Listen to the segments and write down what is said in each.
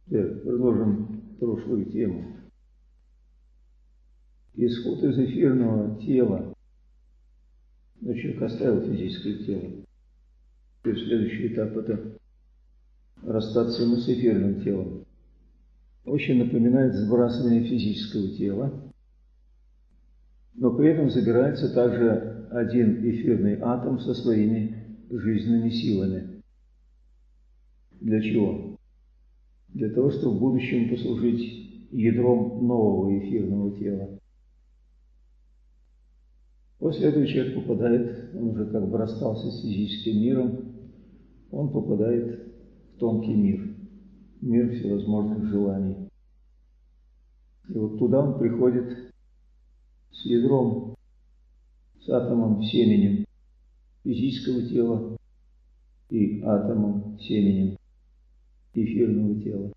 Продолжим прошлую тему. Исход из эфирного тела. Но человек оставил физическое тело. И следующий этап – это расстаться ему с эфирным телом. Очень напоминает сбрасывание физического тела, но при этом забирается также один эфирный атом со своими жизненными силами. Для чего? Для того, чтобы в будущем послужить ядром нового эфирного тела. После этого человек попадает, он уже как бы расстался с физическим миром, он попадает в тонкий мир, мир всевозможных желаний. И вот туда он приходит с ядром, с атомом, семенем физического тела и атомом, семенем эфирного тела.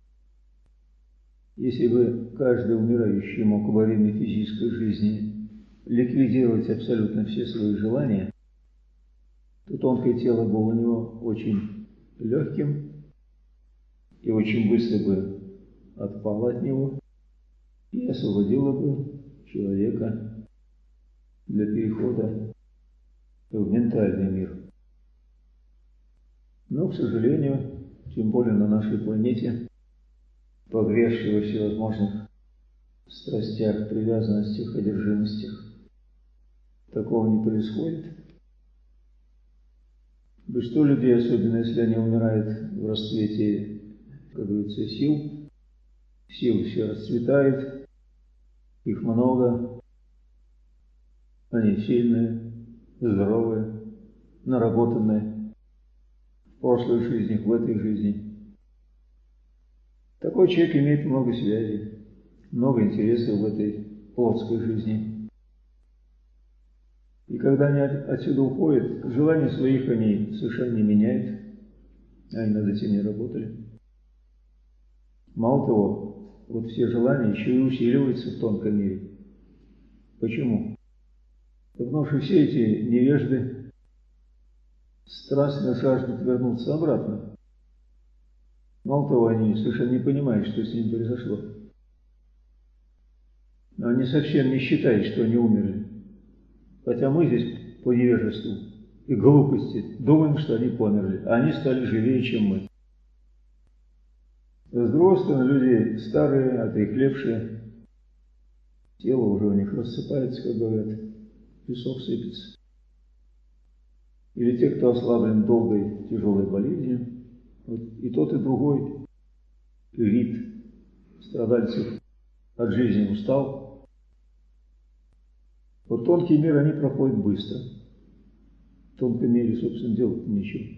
Если бы каждый умирающий мог во время физической жизни ликвидировать абсолютно все свои желания, то тонкое тело было у него очень легким и очень быстро бы отпало от него и освободило бы человека для перехода в ментальный мир. Но, к сожалению, тем более на нашей планете, погрязшей во всевозможных страстях, привязанностях, одержимостях, такого не происходит. Большинство людей, особенно если они умирают в расцвете, как говорится, сил, силы все расцветают, их много, они сильные, здоровые, наработанные в прошлых жизнях, в этой жизни. Такой человек имеет много связей, много интересов в этой плотской жизни. И когда они отсюда уходят, желания своих они совершенно не меняют, они над этим не работали. Мало того, вот все желания еще и усиливаются в тонком мире. Почему? Потому что все эти невежды страстно жаждут вернуться обратно. Мало того, они совершенно не понимают, что с ним произошло. Но они совсем не считают, что они умерли. Хотя мы здесь по невежеству и глупости думаем, что они померли, а они стали живее, чем мы. С другой стороны, люди старые, отрехлевшие, тело уже у них рассыпается, как говорят, песок сыпется. Или те, кто ослаблен долгой тяжелой болезнью, вот и тот, и другой вид страдальцев от жизни устал. Вот тонкий мир они проходят быстро. В тонком мире, собственно, делать нечего.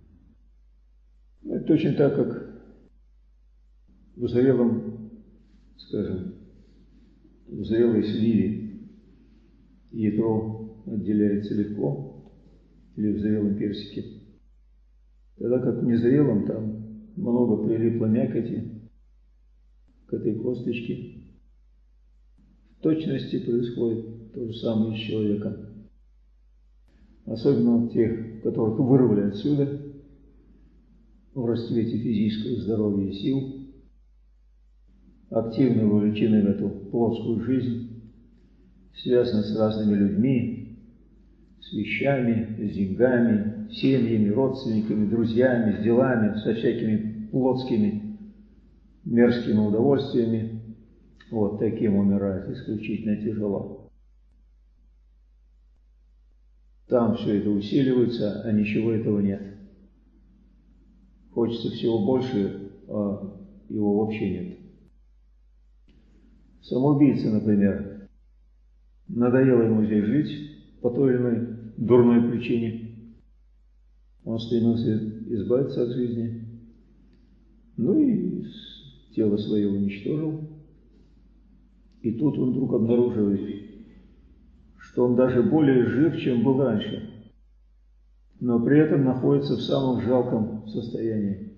Это точно так, как в зрелом, скажем, в зрелой сливе ядро отделяется легко, или в зрелом персике. Тогда как в незрелом там много прилипло мякоти к этой косточке. В точности происходит то же самое с человеком. Особенно тех, которых вырвали отсюда в расцвете физического здоровья и сил, активно вовлечены в эту плотскую жизнь, связаны с разными людьми, с вещами, с деньгами, семьями, родственниками, друзьями, с делами, со всякими плотскими мерзкими удовольствиями. Вот таким умирать исключительно тяжело. Там все это усиливается, а ничего этого нет. Хочется всего больше, а его вообще нет. Самоубийца, например, надоело ему здесь жить по той или иной дурной причине. Он стремился избавиться от жизни, ну и тело свое уничтожил. И тут он вдруг обнаруживает, что он даже более жив, чем был раньше, но при этом находится в самом жалком состоянии.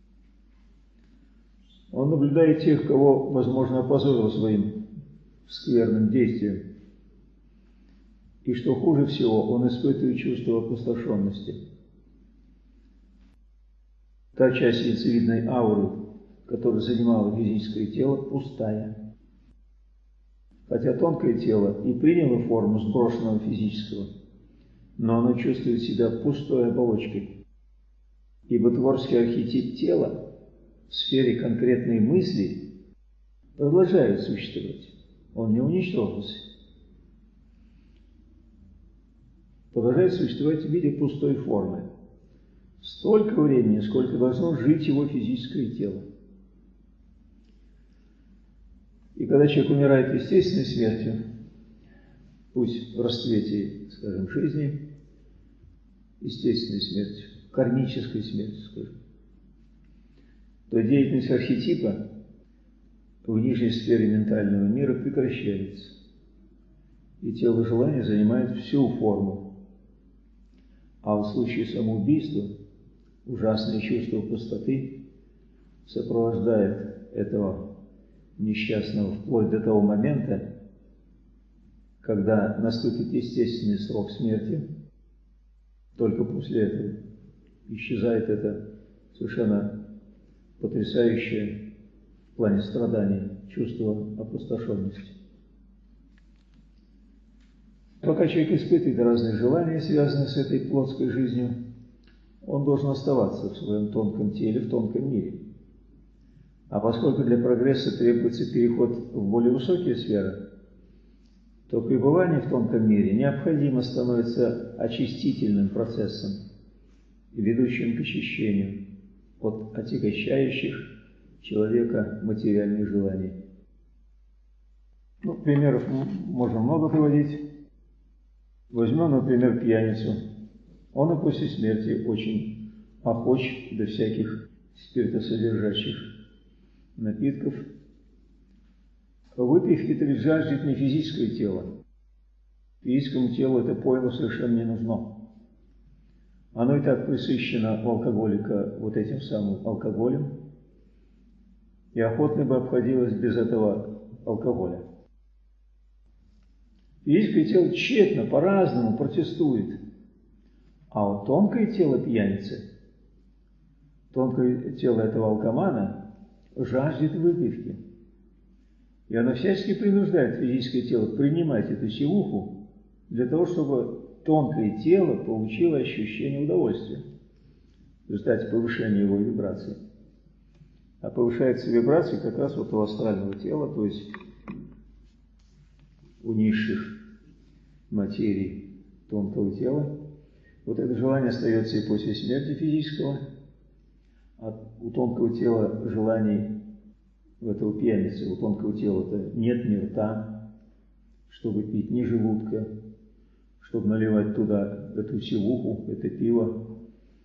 Он наблюдает тех, кого, возможно, опозорил своим скверным действием. И что хуже всего, он испытывает чувство опустошенности. Та часть яйцевидной ауры, которая занимала физическое тело, пустая. Хотя тонкое тело и приняло форму сброшенного физического, но оно чувствует себя пустой оболочкой, ибо творческий архетип тела в сфере конкретной мысли продолжает существовать. Он не уничтожился. Продолжает существовать в виде пустой формы. Столько времени, сколько должно жить его физическое тело. И когда человек умирает естественной смертью, пусть в расцвете, скажем, жизни, естественной смертью, кармической смертью, скажем, то деятельность архетипа в нижней сфере ментального мира прекращается, и тело желания занимает всю форму. А в случае самоубийства ужасное чувство пустоты сопровождает этого несчастного вплоть до того момента, когда наступит естественный срок смерти. Только после этого исчезает это совершенно потрясающее в плане страданий чувство опустошенности. Пока человек испытывает разные желания, связанные с этой плотской жизнью, он должен оставаться в своем тонком теле, в тонком мире. А поскольку для прогресса требуется переход в более высокие сферы, то пребывание в тонком мире необходимо становится очистительным процессом, ведущим к очищению от отягощающих человека материальных желаний. Примеров можно много приводить. Возьмем, например, пьяницу. Он и после смерти очень охоч до всяких спиртосодержащих напитков. Выпивки ведь жаждет не физическое тело. Физическому телу это пойло совершенно не нужно. Оно и так присыщено у алкоголика вот этим самым алкоголем, и охотно бы обходилось без этого алкоголя. Физическое тело тщетно, по-разному протестует. А вот тонкое тело пьяницы, тонкое тело этого алкомана жаждет выпивки. И оно всячески принуждает физическое тело принимать эту сивуху для того, чтобы тонкое тело получило ощущение удовольствия в результате повышения его вибраций. А повышается вибрация как раз вот у астрального тела, то есть у низших материй тонкого тела. Вот это желание остается и после смерти физического, а у тонкого тела желаний в этого пьяницы, у тонкого тела-то нет ни рта, чтобы пить, ни желудка, чтобы наливать туда эту сивуху, это пиво.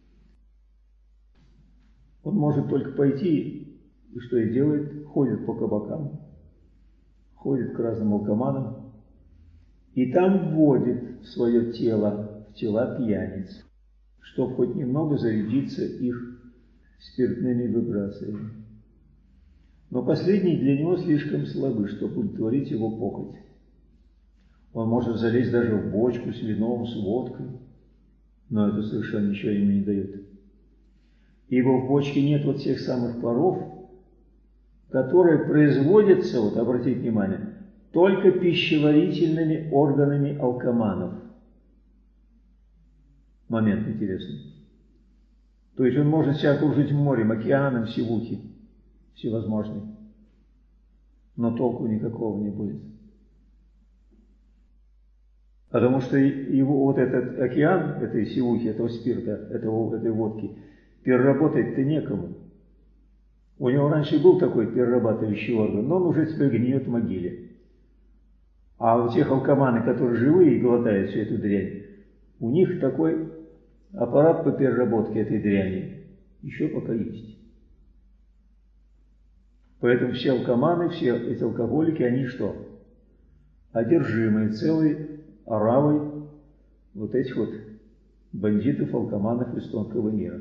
Он может только пойти, и что и делает, ходит по кабакам, ходит к разным алкоманам, и там вводит в свое тело, в тела пьяниц, чтобы хоть немного зарядиться их спиртными вибрациями. Но последние для него слишком слабы, чтобы удовлетворить его похоть. Он может залезть даже в бочку с вином, с водкой, но это совершенно ничего ему не дает. Ибо в бочке нет вот тех самых паров, которые производятся, вот обратите внимание, только пищеварительными органами алкоманов. Момент интересный. То есть он может себя окружить морем, океаном сивухи всевозможной, но толку никакого не будет. Потому что его вот этот океан, этой сивухи, этого спирта, этой водки, переработать-то некому. У него раньше был такой перерабатывающий орган, но он уже теперь гниет в могиле. А у тех алкоманы, которые живые и глотают всю эту дрянь, у них такой аппарат по переработке этой дряни еще пока есть. Поэтому все алкоманы, все эти алкоголики, они что? Одержимые целой оравой вот этих вот бандитов, алкоманов из тонкого мира.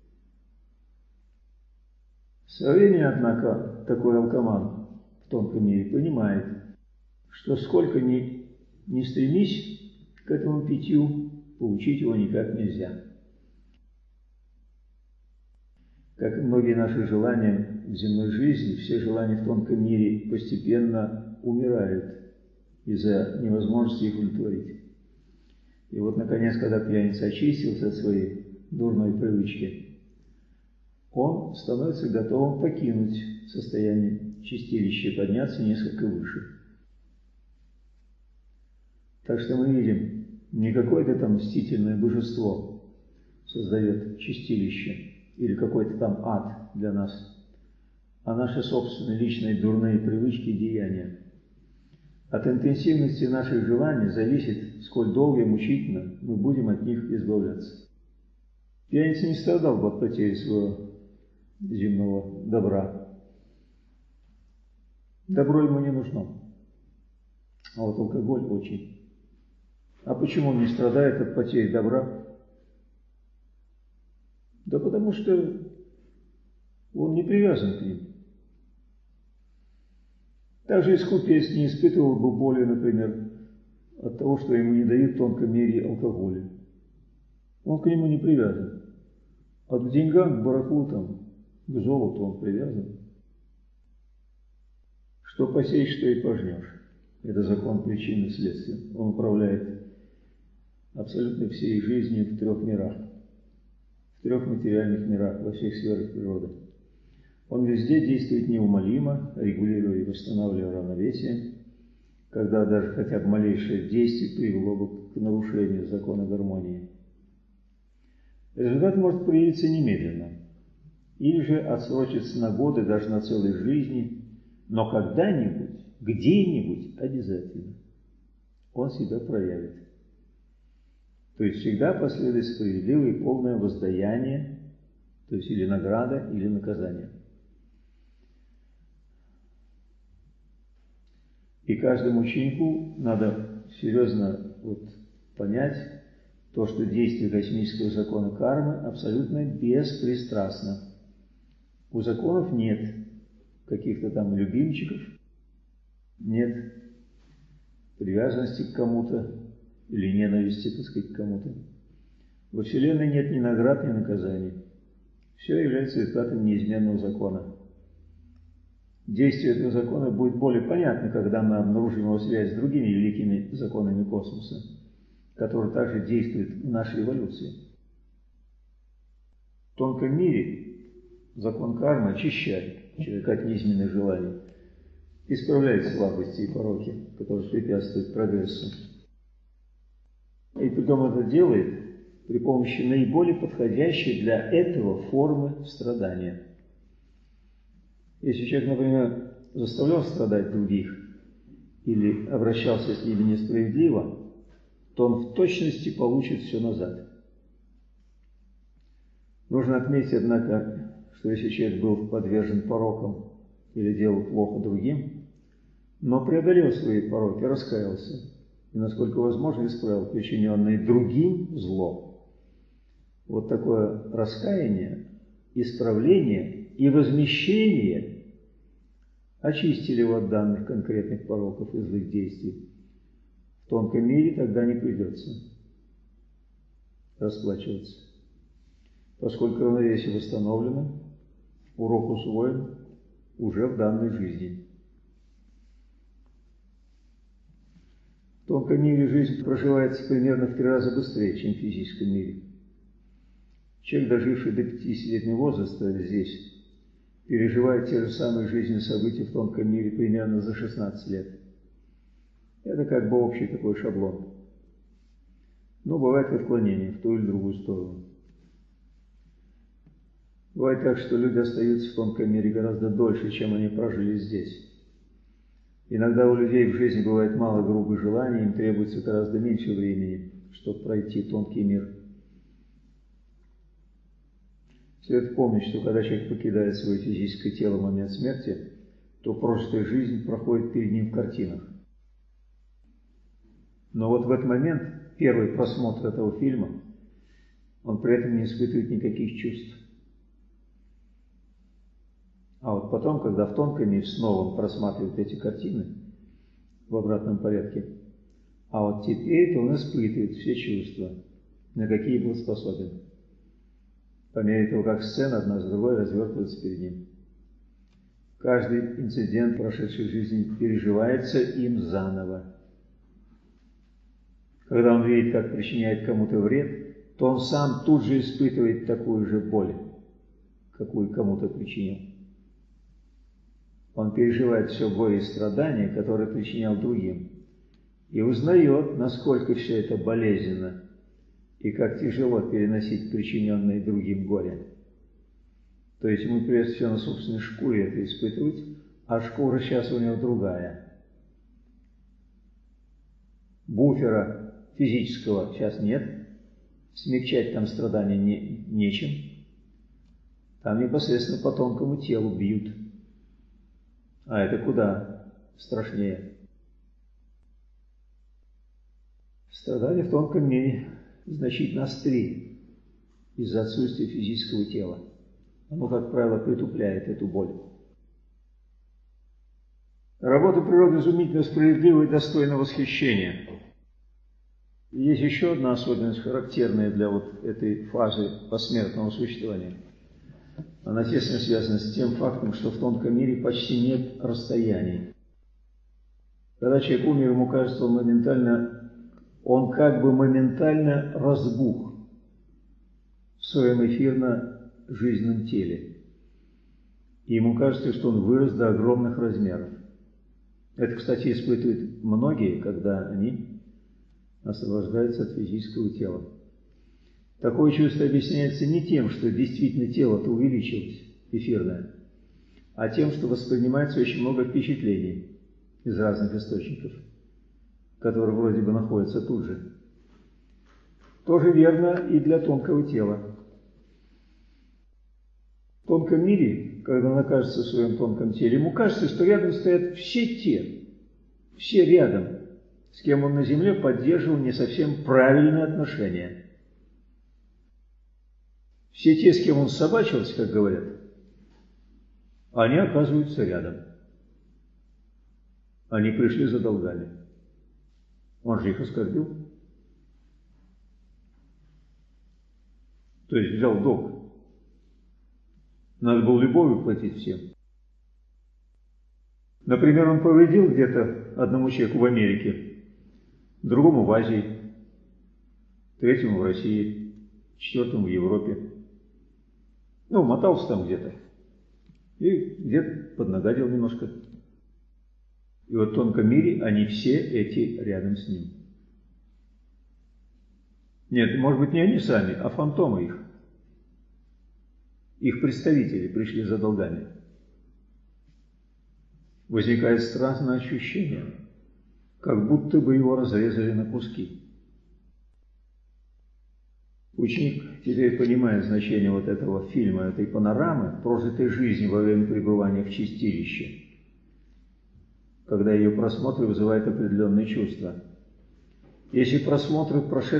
Со временем, однако, такой алкоман в тонком мире понимает, что сколько ни стремись к этому питью, получить его никак нельзя. Как и многие наши желания, в земной жизни, все желания в тонком мире постепенно умирают из-за невозможности их удовлетворить. И вот, наконец, когда пьяница очистился от своей дурной привычки, он становится готовым покинуть состояние чистилища и подняться несколько выше. Так что мы видим, не какое-то там мстительное божество создает чистилище или какой-то там ад для нас, а наши собственные личные дурные привычки и деяния. От интенсивности наших желаний зависит, сколь долго и мучительно мы будем от них избавляться. Пьяница не страдал бы от потери своего земного добра. Добро ему не нужно, а вот алкоголь очень. А почему он не страдает от потери добра? Да потому что он не привязан к ним. Также и скупец не испытывал бы боли, например, от того, что ему не дают в тонком мире алкоголя. Он к нему не привязан. А к деньгам, к барахлу, там, к золоту он привязан. Что посеешь, что и пожнешь. Это закон причины и следствия. Он управляет абсолютно всей жизнью в трех мирах. В трех материальных мирах, во всех сферах природы. Он везде действует неумолимо, регулируя и восстанавливая равновесие, когда даже хотя бы малейшее действие привело бы к нарушению закона гармонии. Результат может проявиться немедленно, или же отсрочиться на годы, даже на целые жизни, но когда-нибудь, где-нибудь обязательно он себя проявит. То есть всегда последует справедливое и полное воздаяние, то есть или награда, или наказание. И каждому ученику надо серьезно понять то, что действие космического закона кармы абсолютно беспристрастно. У законов нет каких-то там любимчиков, нет привязанности к кому-то или ненависти, так сказать, к кому-то. Во Вселенной нет ни наград, ни наказаний. Все является результатом неизменного закона. Действие этого закона будет более понятно, когда мы обнаружим его связь с другими великими законами космоса, которые также действуют в нашей эволюции. В тонком мире закон кармы очищает человека от низменных желаний, исправляет слабости и пороки, которые препятствуют прогрессу. И притом это делает при помощи наиболее подходящей для этого формы страдания. Если человек, например, заставлял страдать других или обращался с ними несправедливо, то он в точности получит все назад. Нужно отметить, однако, что если человек был подвержен порокам или делал плохо другим, но преодолел свои пороки, раскаялся и, насколько возможно, исправил причиненное другим зло. Вот такое раскаяние, исправление и возмещение очистили его от данных конкретных пороков и злых действий. В тонком мире тогда не придется расплачиваться, поскольку равновесие восстановлено, урок усвоен уже в данной жизни. В тонком мире жизнь проживается примерно в 3 раза быстрее, чем в физическом мире. Человек, доживший до 50-летнего возраста здесь, переживает те же самые жизненные события в тонком мире примерно за 16 лет. Это как бы общий такой шаблон. Но бывает отклонение в ту или другую сторону. Бывает так, что люди остаются в тонком мире гораздо дольше, чем они прожили здесь. Иногда у людей в жизни бывает мало грубых желаний, им требуется гораздо меньше времени, чтобы пройти тонкий мир. Следует помнить, что когда человек покидает свое физическое тело в момент смерти, то прожитая жизнь проходит перед ним в картинах. Но вот в этот момент, первый просмотр этого фильма, он при этом не испытывает никаких чувств. А вот потом, когда в тонком мире снова он просматривает эти картины в обратном порядке, а вот теперь он испытывает все чувства, на какие был способен, по мере того, как сцена одна за другой развертывается перед ним. Каждый инцидент прошедшей жизни переживается им заново. Когда он видит, как причиняет кому-то вред, то он сам тут же испытывает такую же боль, какую кому-то причинил. Он переживает все горе и страдания, которые причинял другим, и узнает, насколько все это болезненно и как тяжело переносить причиненное другим горе. То есть ему придется все на собственной шкуре это испытывать, а шкура сейчас у него другая. Буфера физического сейчас нет, смягчать там страдания нечем. Там непосредственно по тонкому телу бьют. А это куда страшнее. Страдания в тонком мире значительно острее из-за отсутствия физического тела. Оно, как правило, притупляет эту боль. Работа природы изумительно справедлива и достойна восхищения. И есть еще одна особенность, характерная для вот этой фазы посмертного существования. Она тесно связана с тем фактом, что в тонком мире почти нет расстояний. Когда человек умер, ему кажется, он как бы моментально разбух в своем эфирно-жизненном теле. И ему кажется, что он вырос до огромных размеров. Это, кстати, испытывают многие, когда они освобождаются от физического тела. Такое чувство объясняется не тем, что действительно тело-то увеличилось, эфирное, а тем, что воспринимается очень много впечатлений из разных источников, которые вроде бы находятся тут же. Тоже верно и для тонкого тела. В тонком мире, когда он окажется в своем тонком теле, ему кажется, что рядом стоят все рядом, с кем он на земле поддерживал не совсем правильные отношения. Все те, с кем он собачился, как говорят, они оказываются рядом. Они пришли за долгами. Он же их оскорбил. То есть взял долг. Надо было любовью платить всем. Например, он повредил где-то одному человеку в Америке, другому в Азии, третьему в России, четвертому в Европе. Мотался там где-то. И где-то поднагадил немножко. И вот в тонком мире они все эти рядом с ним. Нет, может быть, не они сами, а фантомы их. Их представители пришли за долгами. Возникает странное ощущение, как будто бы его разрезали на куски. Ученик теперь понимает значение вот этого фильма, этой панорамы прожитой жизни во время пребывания в чистилище, когда ее просмотр вызывает определенные чувства. Если просмотр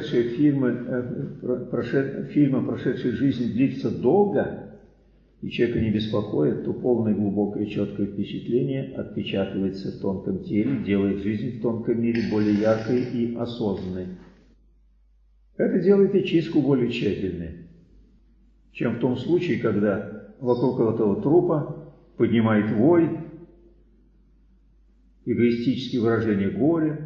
фильма прошедшей жизни длится долго, и человека не беспокоит, то полное, глубокое, четкое впечатление отпечатывается в тонком теле, делает жизнь в тонком мире более яркой и осознанной. Это делает и чистку более тщательной, чем в том случае, когда вокруг этого трупа поднимает вой, эгоистические выражения горя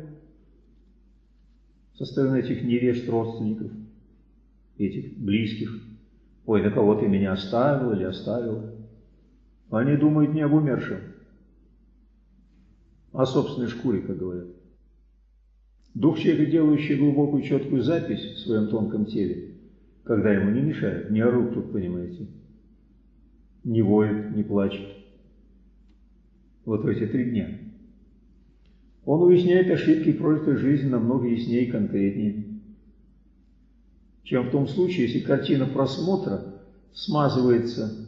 со стороны этих невежд родственников, этих близких. Ой, на кого ты меня оставил или оставила? Они думают не об умершем, а о собственной шкуре, как говорят. Дух человека, делающий глубокую четкую запись в своем тонком теле, когда ему не мешают, не орут тут, понимаете, не воют, не плачут. Вот в эти 3 дня. Он уясняет ошибки прожитой жизни намного яснее и конкретнее, чем в том случае, если картина просмотра смазывается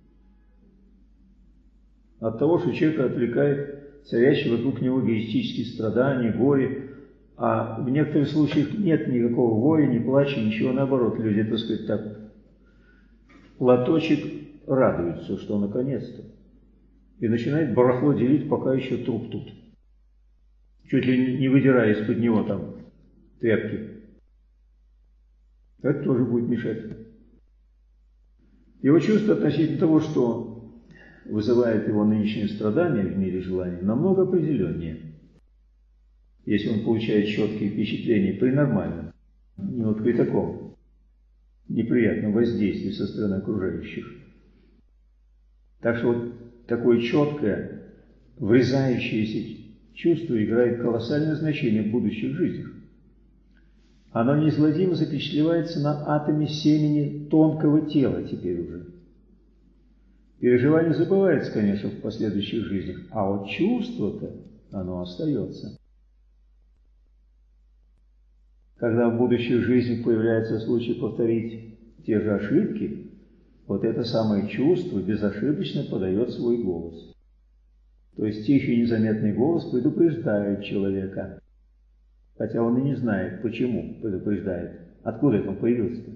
от того, что человека отвлекает царящие вокруг него эгоистические страдания, горе, а в некоторых случаях нет никакого горя, ни плача, ничего, наоборот, люди, так сказать, так, платочек радуются, что наконец-то, и начинает барахло делить, пока еще труп тут, чуть ли не выдирая из-под него там тряпки. Это тоже будет мешать. Его чувство относительно того, что вызывает его нынешнее страдание в мире желаний, намного определеннее, если он получает четкие впечатления при нормальном, не вот при таком неприятном воздействии со стороны окружающих. Так что вот такое четкое, врезающееся чувство играет колоссальное значение в будущих жизнях. Оно неизгладимо запечатлевается на атоме семени тонкого тела теперь уже. Переживание забывается, конечно, в последующих жизнях, а вот чувство-то, оно остается. Когда в будущих жизнях появляется случай повторить те же ошибки, вот это самое чувство безошибочно подает свой голос. То есть тихий незаметный голос предупреждает человека, хотя он и не знает, почему предупреждает, откуда это он появился-то.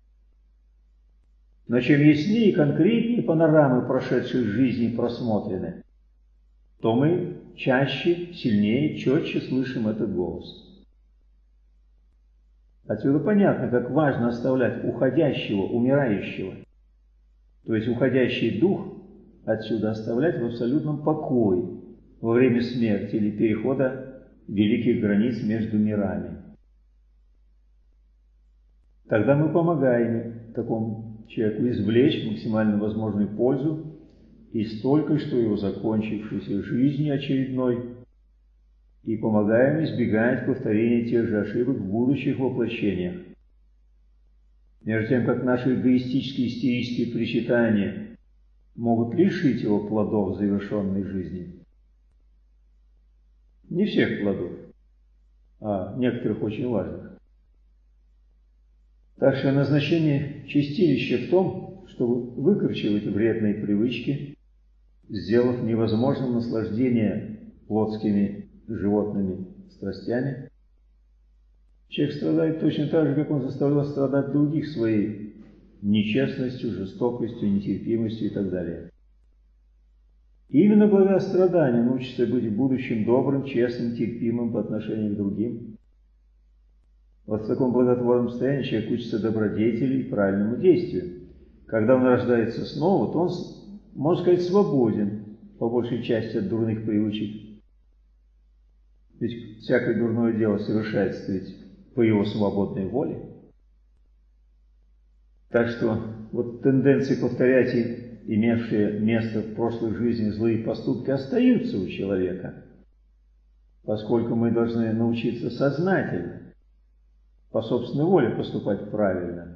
Но чем яснее и конкретнее панорамы прошедших жизней просмотрены, то мы чаще, сильнее, четче слышим этот голос. Отсюда понятно, как важно оставлять уходящего, умирающего, то есть уходящий дух, отсюда оставлять в абсолютном покое во время смерти или перехода великих границ между мирами. Тогда мы помогаем такому человеку извлечь максимально возможную пользу из только что его закончившейся жизни очередной, и помогаем избегать повторения тех же ошибок в будущих воплощениях. Между тем, как наши эгоистические истерические причитания могут лишить его плодов завершенной жизни. Не всех плодов, а некоторых очень важных. Так что назначение чистилища в том, чтобы выкорчевать вредные привычки, сделав невозможным наслаждение плотскими животными страстями. Человек страдает точно так же, как он заставлял страдать других своей нечестностью, жестокостью, нетерпимостью и так далее. И именно благодаря страданию он учится быть в будущем добрым, честным, терпимым по отношению к другим. Вот в таком благотворном состоянии человек учится добродетели и правильному действию. Когда он рождается снова, то он, можно сказать, свободен, по большей части, от дурных привычек. Ведь всякое дурное дело совершается ведь по его свободной воле. Так что вот тенденции повторять имевшие место в прошлой жизни злые поступки остаются у человека, поскольку мы должны научиться сознательно, по собственной воле поступать правильно.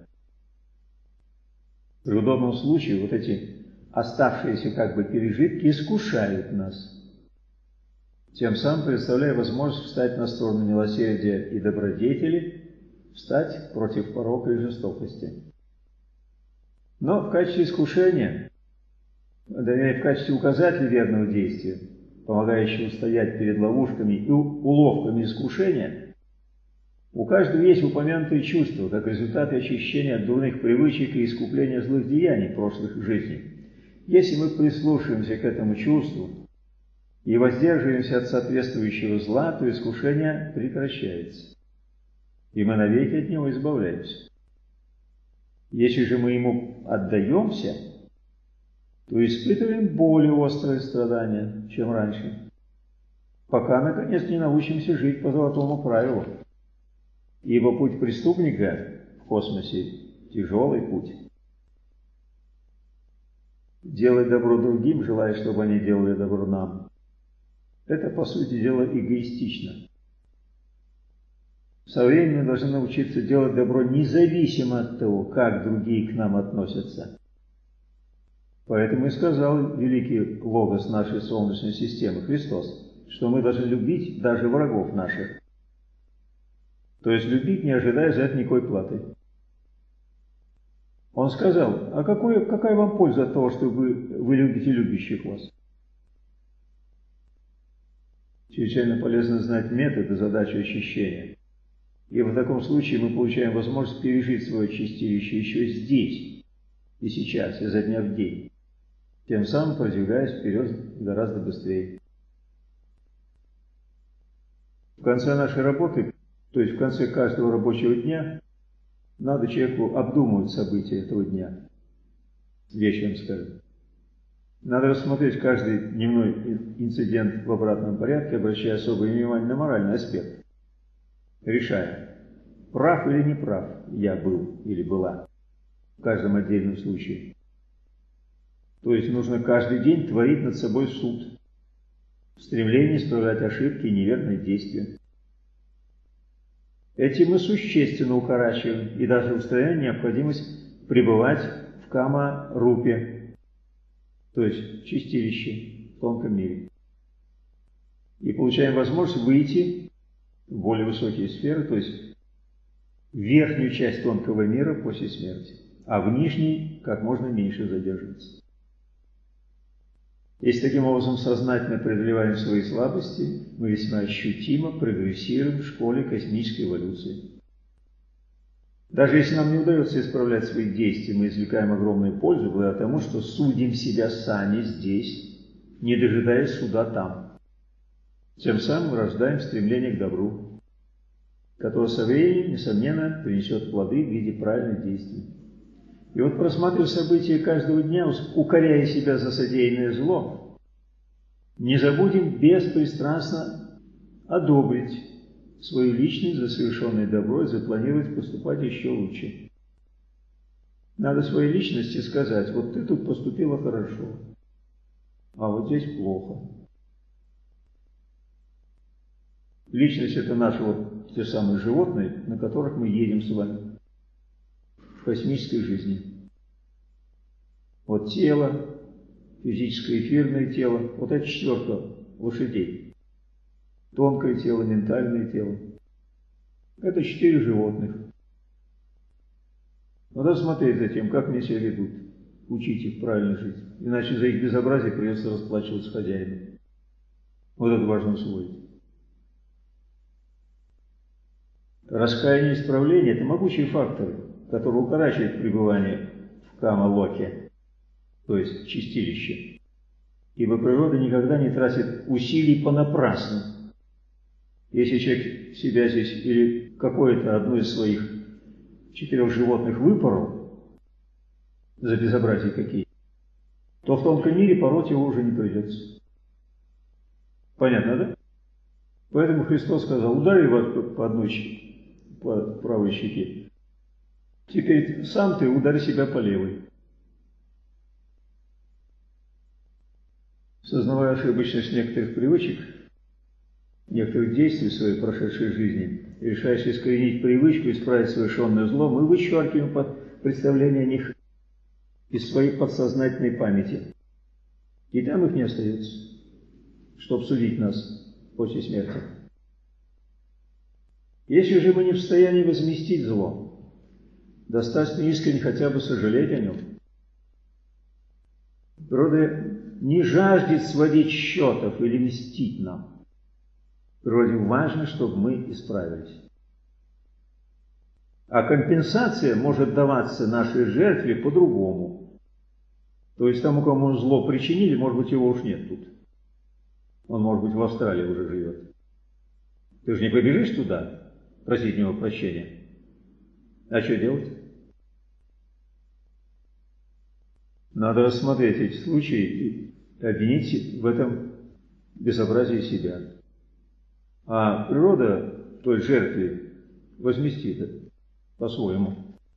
При удобном случае вот эти оставшиеся как бы пережитки искушают нас, тем самым предоставляя возможность встать на сторону милосердия и добродетели, встать против порока и жестокости. Но в качестве искушения, в качестве указателя верного действия, помогающего устоять перед ловушками и уловками искушения, у каждого есть упомянутые чувства, как результаты очищения от дурных привычек и искупления злых деяний прошлых жизней. Если мы прислушаемся к этому чувству и воздерживаемся от соответствующего зла, то искушение прекращается, и мы навеки от него избавляемся. Если же мы ему отдаемся, то испытываем более острые страдания, чем раньше, пока, наконец, не научимся жить по золотому правилу. Ибо путь преступника в космосе – тяжелый путь. Делай добро другим, желая, чтобы они делали добро нам. Это, по сути дела, эгоистично. Со временем мы должны научиться делать добро независимо от того, как другие к нам относятся. Поэтому и сказал великий логос нашей Солнечной системы, Христос, что мы должны любить даже врагов наших. То есть любить, не ожидая за это никакой платы. Он сказал, а какая вам польза от того, что вы любите любящих вас? Чрезвычайно полезно знать метод и задачу очищения. И в таком случае мы получаем возможность пережить свое чистилище еще здесь и сейчас, изо дня в день, тем самым продвигаясь вперед гораздо быстрее. В конце нашей работы, то есть в конце каждого рабочего дня, надо человеку обдумывать события этого дня, вечером, скажем. Надо рассмотреть каждый дневной инцидент в обратном порядке, обращая особое внимание на моральный аспект, решая, прав или не прав я был или была в каждом отдельном случае. То есть нужно каждый день творить над собой суд, в стремлении исправлять ошибки и неверные действия. Этим мы существенно укорачиваем и даже устраняем необходимость пребывать в кама-рупе, то есть в чистилище, в тонком мире. И получаем возможность выйти в более высокие сферы, то есть в верхнюю часть тонкого мира после смерти, а в нижней как можно меньше задерживаться. Если таким образом сознательно преодолеваем свои слабости, мы весьма ощутимо прогрессируем в школе космической эволюции. Даже если нам не удается исправлять свои действия, мы извлекаем огромную пользу благодаря тому, что судим себя сами здесь, не дожидаясь суда там. Тем самым рождаем стремление к добру, которое со временем, несомненно, принесет плоды в виде правильных действий. И вот, просматривая события каждого дня, укоряя себя за содеянное зло, не забудем беспристрастно одобрить свою личность за совершенное добро и запланировать поступать еще лучше. Надо своей личности сказать, вот ты тут поступила хорошо, а вот здесь плохо. Личность – это наши вот те самые животные, на которых мы едем с вами в космической жизни. Вот тело, физическое эфирное тело, вот это четверка лошадей. Тонкое тело, ментальное тело. Это 4 животных. Надо смотреть за тем, как они себя ведут, учить их правильно жить. Иначе за их безобразие придется расплачиваться хозяину. Вот это важно усвоить. Раскаяние и исправление – это могучие факторы, которые укорачивают пребывание в кама-локе, то есть в чистилище. Ибо природа никогда не тратит усилий понапрасну. Если человек себя здесь или какое-то одно из своих 4 животных выпорол за безобразие какие, то в тонком мире пороть его уже не придется. Понятно, да? Поэтому Христос сказал, ударь вас по одной по правой щеке. Теперь сам ты ударь себя по левой. Сознавая ошибочность некоторых привычек, некоторых действий в своей прошедшей жизни, решаясь искоренить привычку, исправить совершенное зло, мы вычеркиваем представление о них из своей подсознательной памяти. И там их не остается, чтобы судить нас после смерти. Если же мы не в состоянии возместить зло, достаточно искренне хотя бы сожалеть о нем. Природа не жаждет сводить счетов или мстить нам. Природе важно, чтобы мы исправились. А компенсация может даваться нашей жертве по-другому. То есть тому, кому зло причинили, может быть, его уж нет тут. Он, может быть, в Австралии уже живет. Ты же не побежишь туда просить у него прощения? А что делать? Надо рассмотреть эти случаи и обвинить в этом безобразии себя. А природа той жертве возместит это по-своему.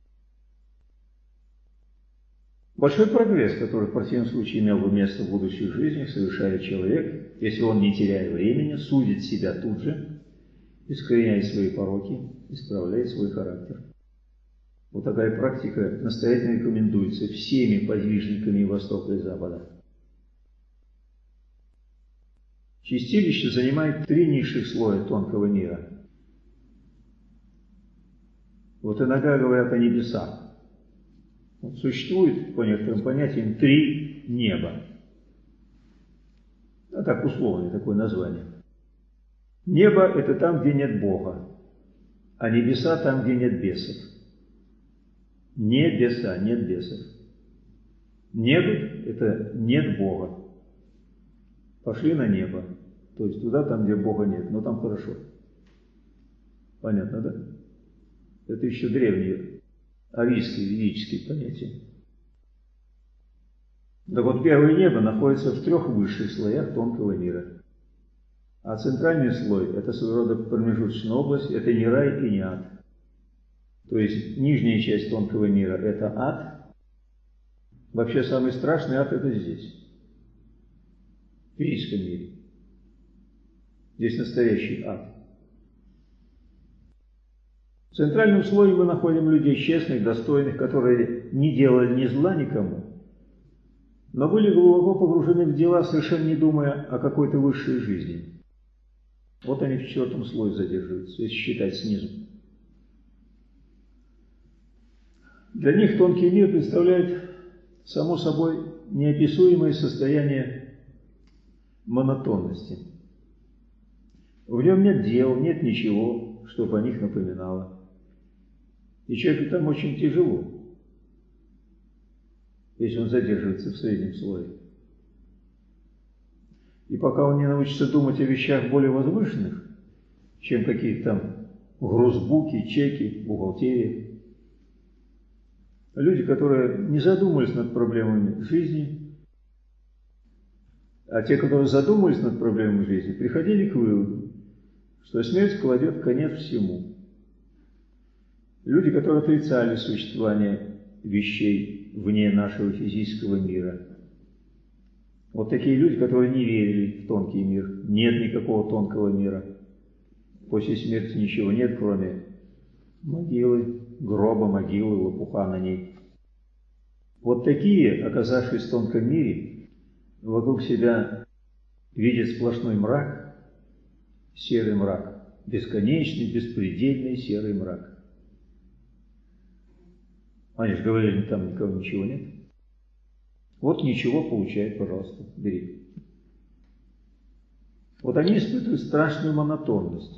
Большой прогресс, который в противном случае имел бы место в будущих жизнях, совершает человек, если он, не теряя времени, судит себя тут же, искореняет свои пороки, исправляет свой характер. Вот такая практика настоятельно рекомендуется всеми подвижниками Востока и Запада. Чистилище занимает 3 низших слоя тонкого мира. Вот иногда говорят о небесах. Вот существует, по некоторым понятиям, 3 неба. А так условное такое название. Небо – это там, где нет Бога, а небеса – там, где нет бесов. Небеса, нет бесов. Небо – это нет Бога. Пошли на небо, то есть туда, там, где Бога нет, но там хорошо. Понятно, да? Это еще древние арийские, ведические понятия. Так вот, первое небо находится в 3 высших слоях тонкого мира. А центральный слой – это своего рода промежуточная область, это не рай и не ад. То есть нижняя часть тонкого мира – это ад. Вообще самый страшный ад – это здесь, в физическом мире. Здесь настоящий ад. В центральном слое мы находим людей честных, достойных, которые не делали ни зла никому, но были глубоко погружены в дела, совершенно не думая о какой-то высшей жизни. Вот они в 4 слое задерживаются, если считать снизу. Для них тонкий мир представляет, само собой, неописуемое состояние монотонности. В нем нет дел, нет ничего, чтобы о них напоминало. И человеку там очень тяжело, если он задерживается в среднем слое. И пока он не научится думать о вещах более возвышенных, чем какие-то там грузбуки, чеки, бухгалтерия, люди, которые не задумались над проблемами жизни, а те, которые задумались над проблемами жизни, приходили к выводу, что смерть кладет конец всему. Люди, которые отрицали существование вещей вне нашего физического мира. Вот такие люди, которые не верили в тонкий мир. Нет никакого тонкого мира. После смерти ничего нет, кроме могилы, гроба, могилы, лопуха на ней. Вот такие, оказавшись в тонком мире, вокруг себя видят сплошной мрак, серый мрак, бесконечный, беспредельный серый мрак. Они же говорили, там никого ничего нет. Вот ничего получай, пожалуйста, бери. Вот они испытывают страшную монотонность.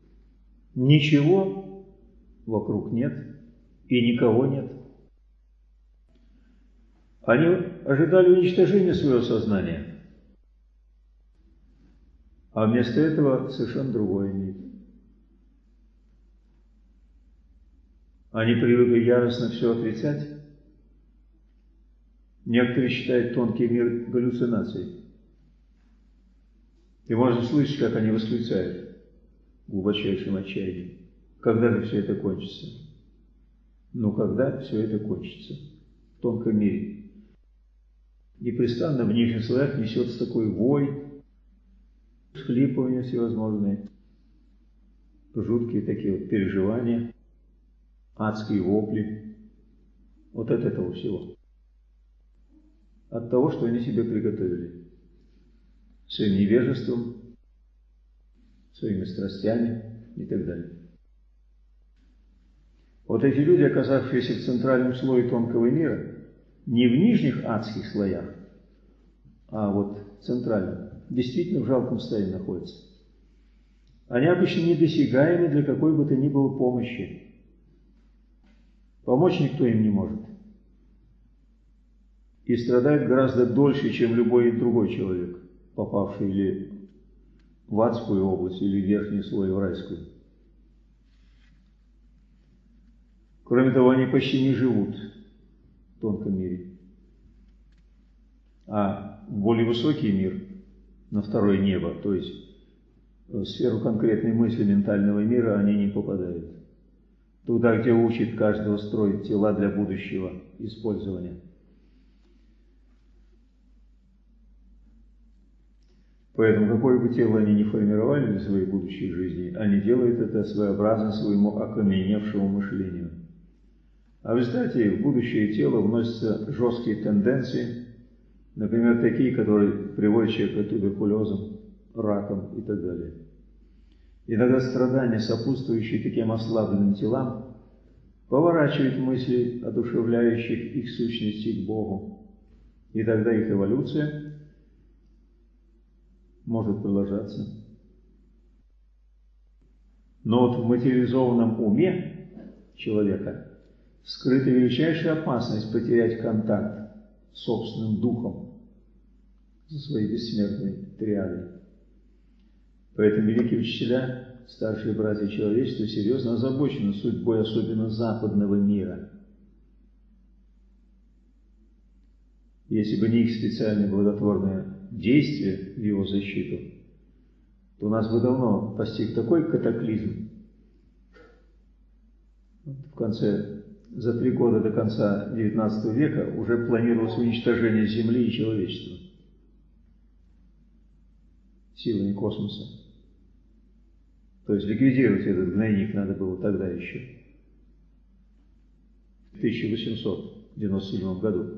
Ничего вокруг нет и никого нет. Они ожидали уничтожения своего сознания, а вместо этого совершенно другое имеют. Они привыкли яростно все отрицать. Некоторые считают тонкий мир галлюцинацией. И можно слышать, как они восклицают в глубочайшем отчаянии. Когда же все это кончится? Ну, когда все это кончится? В тонком мире. Непрестанно в нижних слоях несется такой вой, всхлипывания всевозможные, жуткие такие вот переживания, адские вопли. Вот от этого всего. От того, что они себе приготовили. Своим невежеством, своими страстями и так далее. Вот эти люди, оказавшиеся в центральном слое тонкого мира, не в нижних адских слоях, а вот в центральном, действительно в жалком состоянии находятся. Они обычно недосягаемы для какой бы то ни было помощи. Помочь никто им не может. И страдает гораздо дольше, чем любой другой человек, попавший или в адскую область, или в верхний слой, в райскую. Кроме того, они почти не живут в тонком мире. А в более высокий мир, на второе небо, то есть в сферу конкретной мысли ментального мира, они не попадают. Туда, где учат каждого строить тела для будущего использования. Поэтому, какое бы тело они ни формировали для своей будущей жизни, они делают это своеобразно своему окаменевшему мышлению. А в результате в будущее тело вносятся жесткие тенденции, например, такие, которые приводят человека к туберкулезам, ракам и так далее. Иногда страдания, сопутствующие таким ослабленным телам, поворачивают мысли, одушевляющих их сущности к Богу. И тогда их эволюция может продолжаться. Но вот в материализованном уме человека скрыта величайшая опасность потерять контакт с собственным духом, со своей бессмертной триадой. Поэтому великие учителя, старшие братья человечества, серьезно озабочены судьбой особенно западного мира. Есть если бы не их специальное благотворное действие в его защиту, то нас бы давно постиг такой катаклизм. За 3 года до конца XIX века уже планировалось уничтожение Земли и человечества силами космоса. То есть ликвидировать этот гнойник надо было тогда еще, в 1897 году.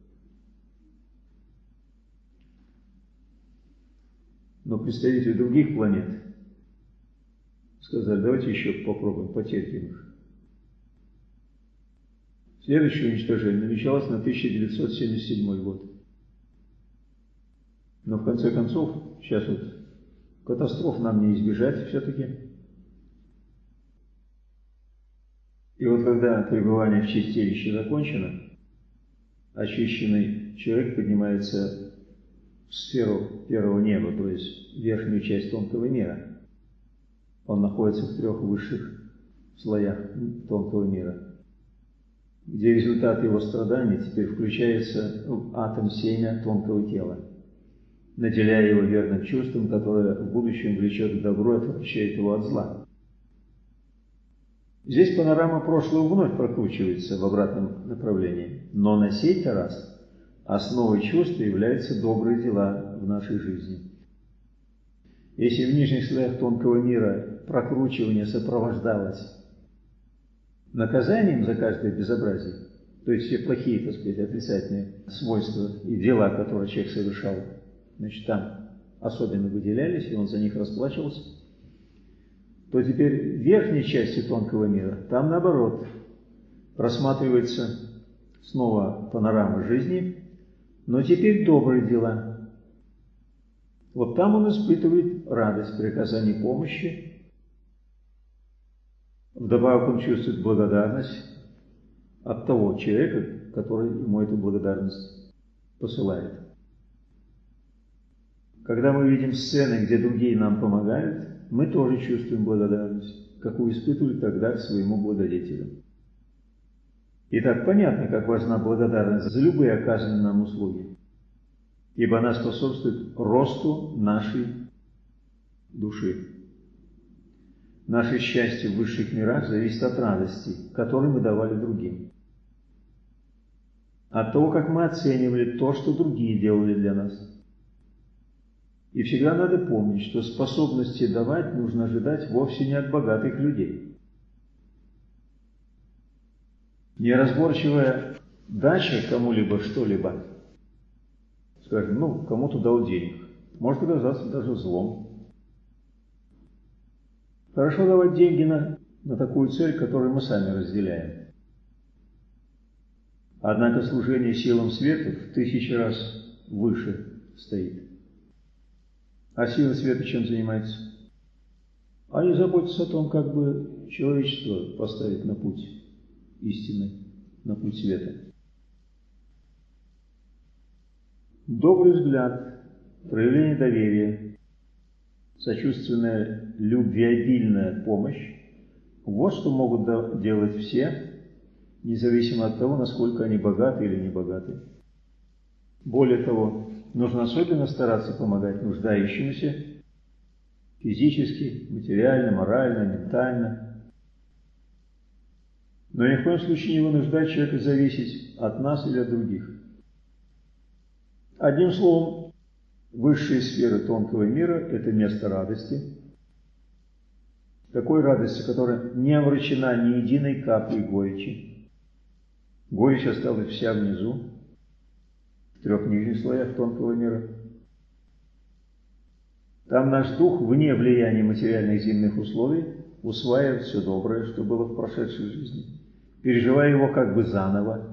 Но представители других планет сказали, давайте еще попробуем, потерпим их. Следующее уничтожение намечалось на 1977 год. Но в конце концов, сейчас вот катастроф нам не избежать все-таки. И вот когда пребывание в чистилище закончено, очищенный человек поднимается в сферу первого неба, то есть верхнюю часть тонкого мира. Он находится в 3 высших слоях тонкого мира, где результат его страданий теперь включается в атом семя тонкого тела, наделяя его верным чувством, которое в будущем влечет к добру и отвращает его от зла. Здесь панорама прошлого вновь прокручивается в обратном направлении, но на сей-то раз основой чувства являются добрые дела в нашей жизни. Если в нижних слоях тонкого мира прокручивание сопровождалось наказанием за каждое безобразие, то есть все плохие, так сказать, отрицательные свойства и дела, которые человек совершал, значит, там особенно выделялись, и он за них расплачивался, то теперь в верхней части тонкого мира, там наоборот, просматривается снова панорама жизни, но теперь добрые дела. Вот там он испытывает радость при оказании помощи, вдобавок он чувствует благодарность от того человека, который ему эту благодарность посылает. Когда мы видим сцены, где другие нам помогают, мы тоже чувствуем благодарность, какую испытывали тогда к своему благодетелю. Итак, понятно, как важна благодарность за любые оказанные нам услуги, ибо она способствует росту нашей души. Наше счастье в высших мирах зависит от радости, которую мы давали другим, от того, как мы оценивали то, что другие делали для нас. И всегда надо помнить, что способности давать нужно ожидать вовсе не от богатых людей. Неразборчивая дача кому-либо что-либо, скажем, кому-то дал денег, может оказаться даже злом. Хорошо давать деньги на такую цель, которую мы сами разделяем. Однако служение силам света в 1000 раз выше стоит. А силы света чем занимаются? Они заботятся о том, как бы человечество поставить на путь истины, на путь света. Добрый взгляд, проявление доверия, сочувственная, любвеобильная помощь – вот что могут делать все, независимо от того, насколько они богаты или не богаты. Более того, нужно особенно стараться помогать нуждающимся физически, материально, морально, ментально. Но ни в коем случае не вынуждать человека зависеть от нас или от других. Одним словом, высшие сферы тонкого мира – это место радости. Такой радости, которая не омрачена ни единой каплей горечи. Горечь осталась вся внизу, в 3 нижних слоях тонкого мира. Там наш дух, вне влияния материальных земных условий, усваивает все доброе, что было в прошедшей жизни, переживая его как бы заново.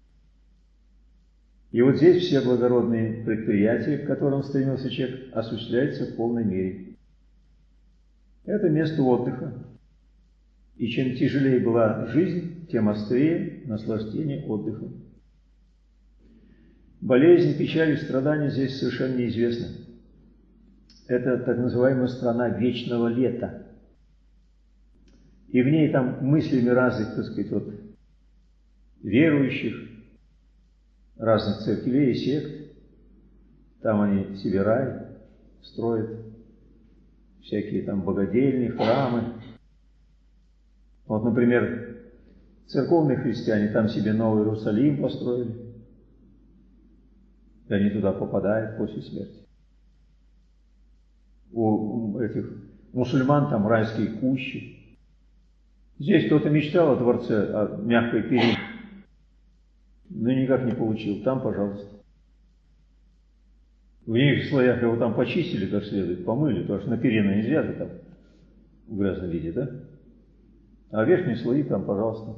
И вот здесь все благородные предприятия, к которым стремился человек, осуществляются в полной мере. Это место отдыха. И чем тяжелее была жизнь, тем острее наслаждение отдыхом. Болезни, печали, страдания здесь совершенно неизвестны. Это так называемая страна вечного лета. И в ней там мыслями разных, так сказать, верующих, разных церквей и сект. Там они себе рай строят, всякие там богадельни, храмы. Вот, например, церковные христиане там себе Новый Иерусалим построили, и они туда попадают после смерти. У этих мусульман там райские кущи. Здесь кто-то мечтал о дворце, о мягкой перине, но никак не получил. Там, пожалуйста. В нижних слоях его там почистили как следует, помыли, потому что на перина нельзя же там в грязном виде, да? А верхние слои там, пожалуйста.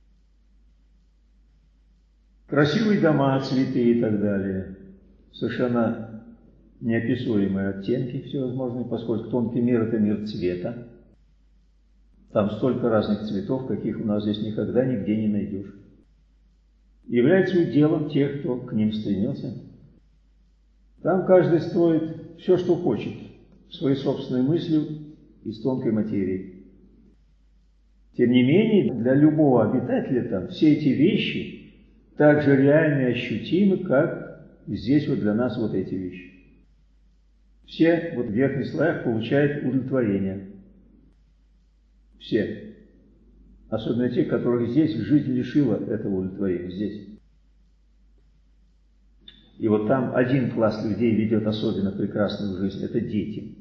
Красивые дома, цветы и так далее. Совершенно неописуемые оттенки всевозможные, поскольку тонкий мир – это мир цвета. Там столько разных цветов, каких у нас здесь никогда нигде не найдешь. Является уделом тех, кто к ним стремился. Там каждый строит все, что хочет, своей собственной мыслью из тонкой материи. Тем не менее, для любого обитателя там все эти вещи так же реальны и ощутимы, как здесь вот для нас вот эти вещи. Все вот в верхних слоях получают удовлетворение. Все. Особенно те, которых здесь жизнь лишила этого удовлетворения. Здесь. И вот там один класс людей ведет особенно прекрасную жизнь. Это дети.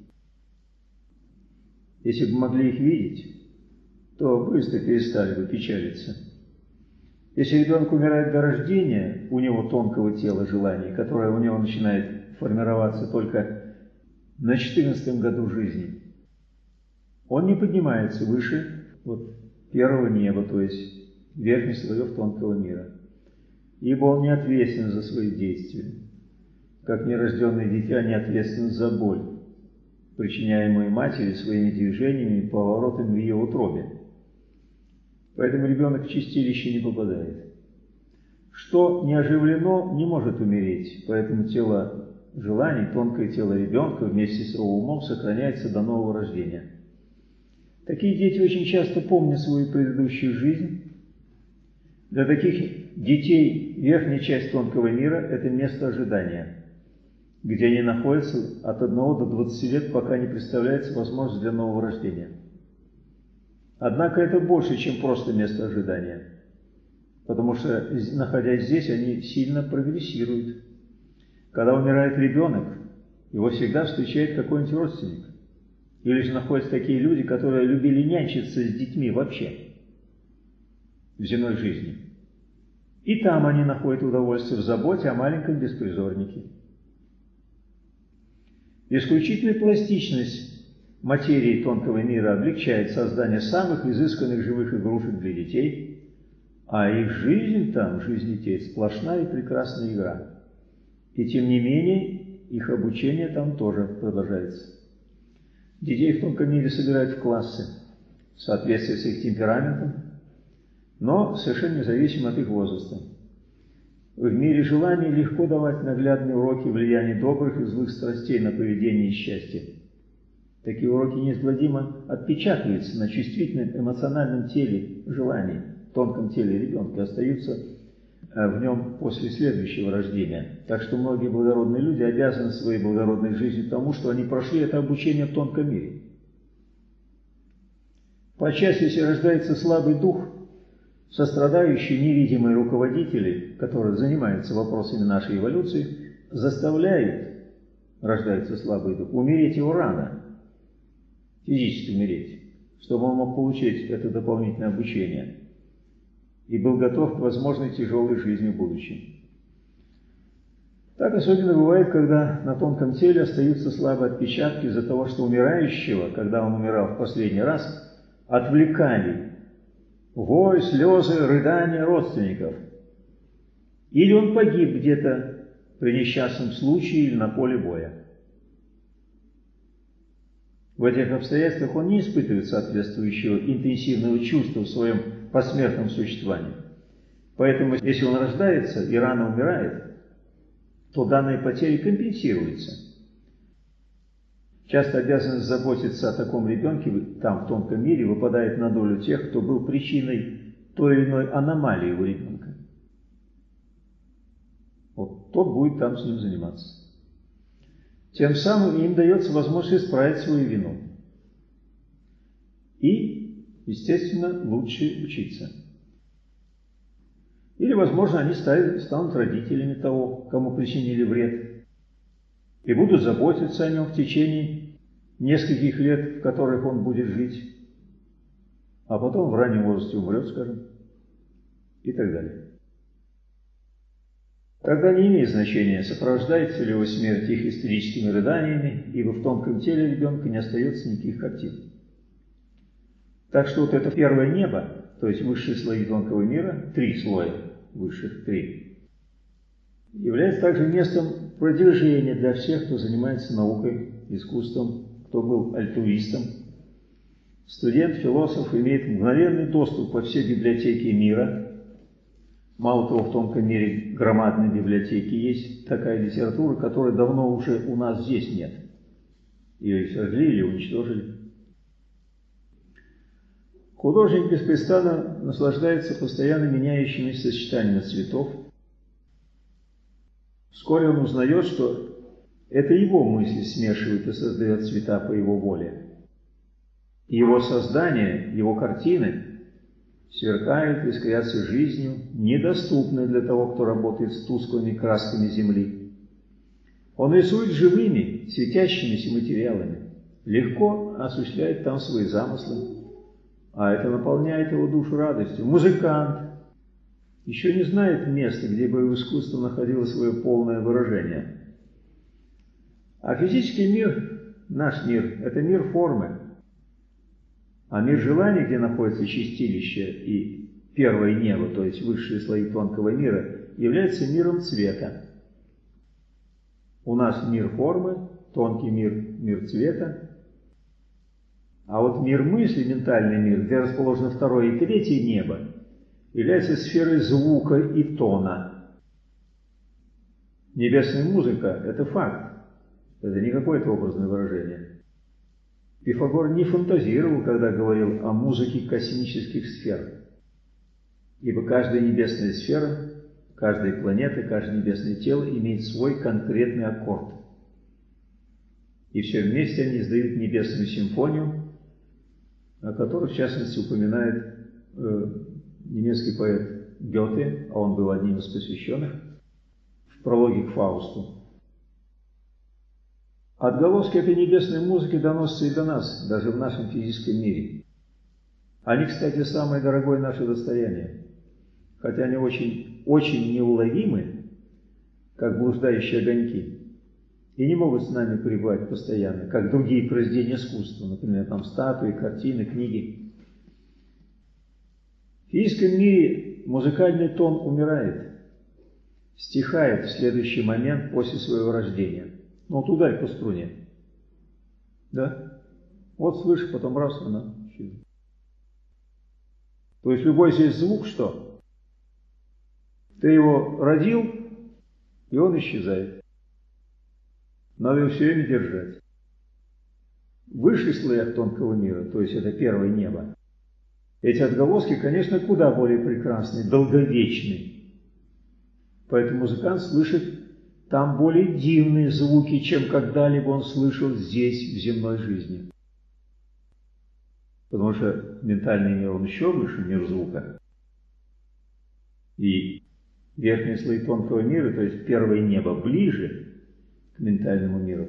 Если бы могли их видеть, то быстро перестали бы печалиться. Если ребенок умирает до рождения, у него тонкого тела желаний, которое у него начинает формироваться только на 14 году жизни, он не поднимается выше вот первого неба, то есть верхних слоев тонкого мира. Ибо он не ответственен за свои действия, как нерожденное дитя не ответствен за боль, причиняемую матери своими движениями и поворотами в ее утробе. Поэтому ребенок в чистилище не попадает. Что не оживлено, не может умереть, поэтому тело желаний, тонкое тело ребенка вместе с его умом сохраняется до нового рождения. Такие дети очень часто помнят свою предыдущую жизнь. Для таких детей верхняя часть тонкого мира – это место ожидания, где они находятся от 1 до 20 лет, пока не представляется возможность для нового рождения. Однако это больше, чем просто место ожидания, потому что, находясь здесь, они сильно прогрессируют. Когда умирает ребенок, его всегда встречает какой-нибудь родственник. Или же находятся такие люди, которые любили нянчиться с детьми вообще в земной жизни. И там они находят удовольствие в заботе о маленьком беспризорнике. Исключительная пластичность материи тонкого мира облегчает создание самых изысканных живых игрушек для детей, а их жизнь там, жизнь детей, сплошная и прекрасная игра. И тем не менее, их обучение там тоже продолжается. Детей в тонком мире собирают в классы в соответствии с их темпераментом, но совершенно независимо от их возраста. В мире желаний легко давать наглядные уроки влияния добрых и злых страстей на поведение и счастье. Такие уроки неизгладимо отпечатываются на чувствительном эмоциональном теле желаний, тонком теле ребенка, и остаются в нем после следующего рождения. Так что многие благородные люди обязаны своей благородной жизнью тому, что они прошли это обучение в тонком мире. Подчас, если рождается слабый дух, сострадающие невидимые руководители, которые занимаются вопросами нашей эволюции, заставляют, рождается слабый дух, умереть его рано, физически умереть, чтобы он мог получить это дополнительное обучение и был готов к возможной тяжелой жизни в будущем. Так особенно бывает, когда на тонком теле остаются слабые отпечатки из-за того, что умирающего, когда он умирал в последний раз, отвлекали вой, слезы, рыдания родственников. Или он погиб где-то при несчастном случае или на поле боя. В этих обстоятельствах он не испытывает соответствующего интенсивного чувства в своем посмертном существовании. Поэтому, если он рождается и рано умирает, то данные потери компенсируются. Часто обязанность заботиться о таком ребенке там, в тонком мире, выпадает на долю тех, кто был причиной той или иной аномалии у ребенка. тот будет там с ним заниматься. Тем самым им дается возможность исправить свою вину. И, естественно, лучше учиться. Или, возможно, они станут родителями того, кому причинили вред, и будут заботиться о нем в течение нескольких лет, в которых он будет жить, а потом в раннем возрасте умрет, скажем, и так далее. Тогда не имеет значения, сопровождается ли его смерть их истерическими рыданиями, ибо в тонком теле ребенка не остается никаких картин. Так что вот это первое небо, то есть высшие слои тонкого мира, 3 слоя, высших 3, является также местом продвижения для всех, кто занимается наукой, искусством, кто был альтруистом. Студент, философ имеет мгновенный доступ во все библиотеки мира. Мало того, в тонком мире громадные библиотеки есть такая литература, которой давно уже у нас здесь нет. Ее сожгли или уничтожили. Художник беспрестанно наслаждается постоянно меняющимися сочетаниями цветов. Вскоре он узнает, что это его мысли смешивают и создают цвета по его воле. Его создание, его картины сверкают и искрятся жизнью, недоступной для того, кто работает с тусклыми красками земли. Он рисует живыми, светящимися материалами, легко осуществляет там свои замыслы, а это наполняет его душу радостью. Музыкант еще не знает места, где бы его искусство находило свое полное выражение. А физический мир, наш мир, это мир формы. А мир желаний, где находится чистилище и первое небо, то есть высшие слои тонкого мира, является миром цвета. У нас мир формы, тонкий мир, мир цвета. А вот мир мысли, ментальный мир, где расположено второе и третье небо, является сферой звука и тона. Небесная музыка – это факт, это не какое-то образное выражение. Пифагор не фантазировал, когда говорил о музыке космических сфер, ибо каждая небесная сфера, каждая планета, каждое небесное тело имеет свой конкретный аккорд. И все вместе они издают небесную симфонию, о которой, в частности, упоминает немецкий поэт Гёте, а он был одним из посвященных, в прологе к Фаусту. Отголоски этой небесной музыки доносятся и до нас, даже в нашем физическом мире. Они, кстати, самое дорогое наше достояние, хотя они очень, очень неуловимы, как блуждающие огоньки, и не могут с нами пребывать постоянно, как другие произведения искусства, например, там статуи, картины, книги. В физическом мире музыкальный тон умирает, стихает в следующий момент после своего рождения. Ну, вот ударь по струне. Да? Вот слышишь, потом раз, она исчезла. То есть любой здесь звук, что? Ты его родил, и он исчезает. Надо его все время держать. В высших слоях тонкого мира, то есть это первое небо, эти отголоски, конечно, куда более прекрасны, долговечны. Поэтому музыкант слышит там более дивные звуки, чем когда-либо он слышал здесь, в земной жизни. Потому что ментальный мир, он еще выше, мир звука. И верхние слои тонкого мира, то есть первое небо, ближе к ментальному миру.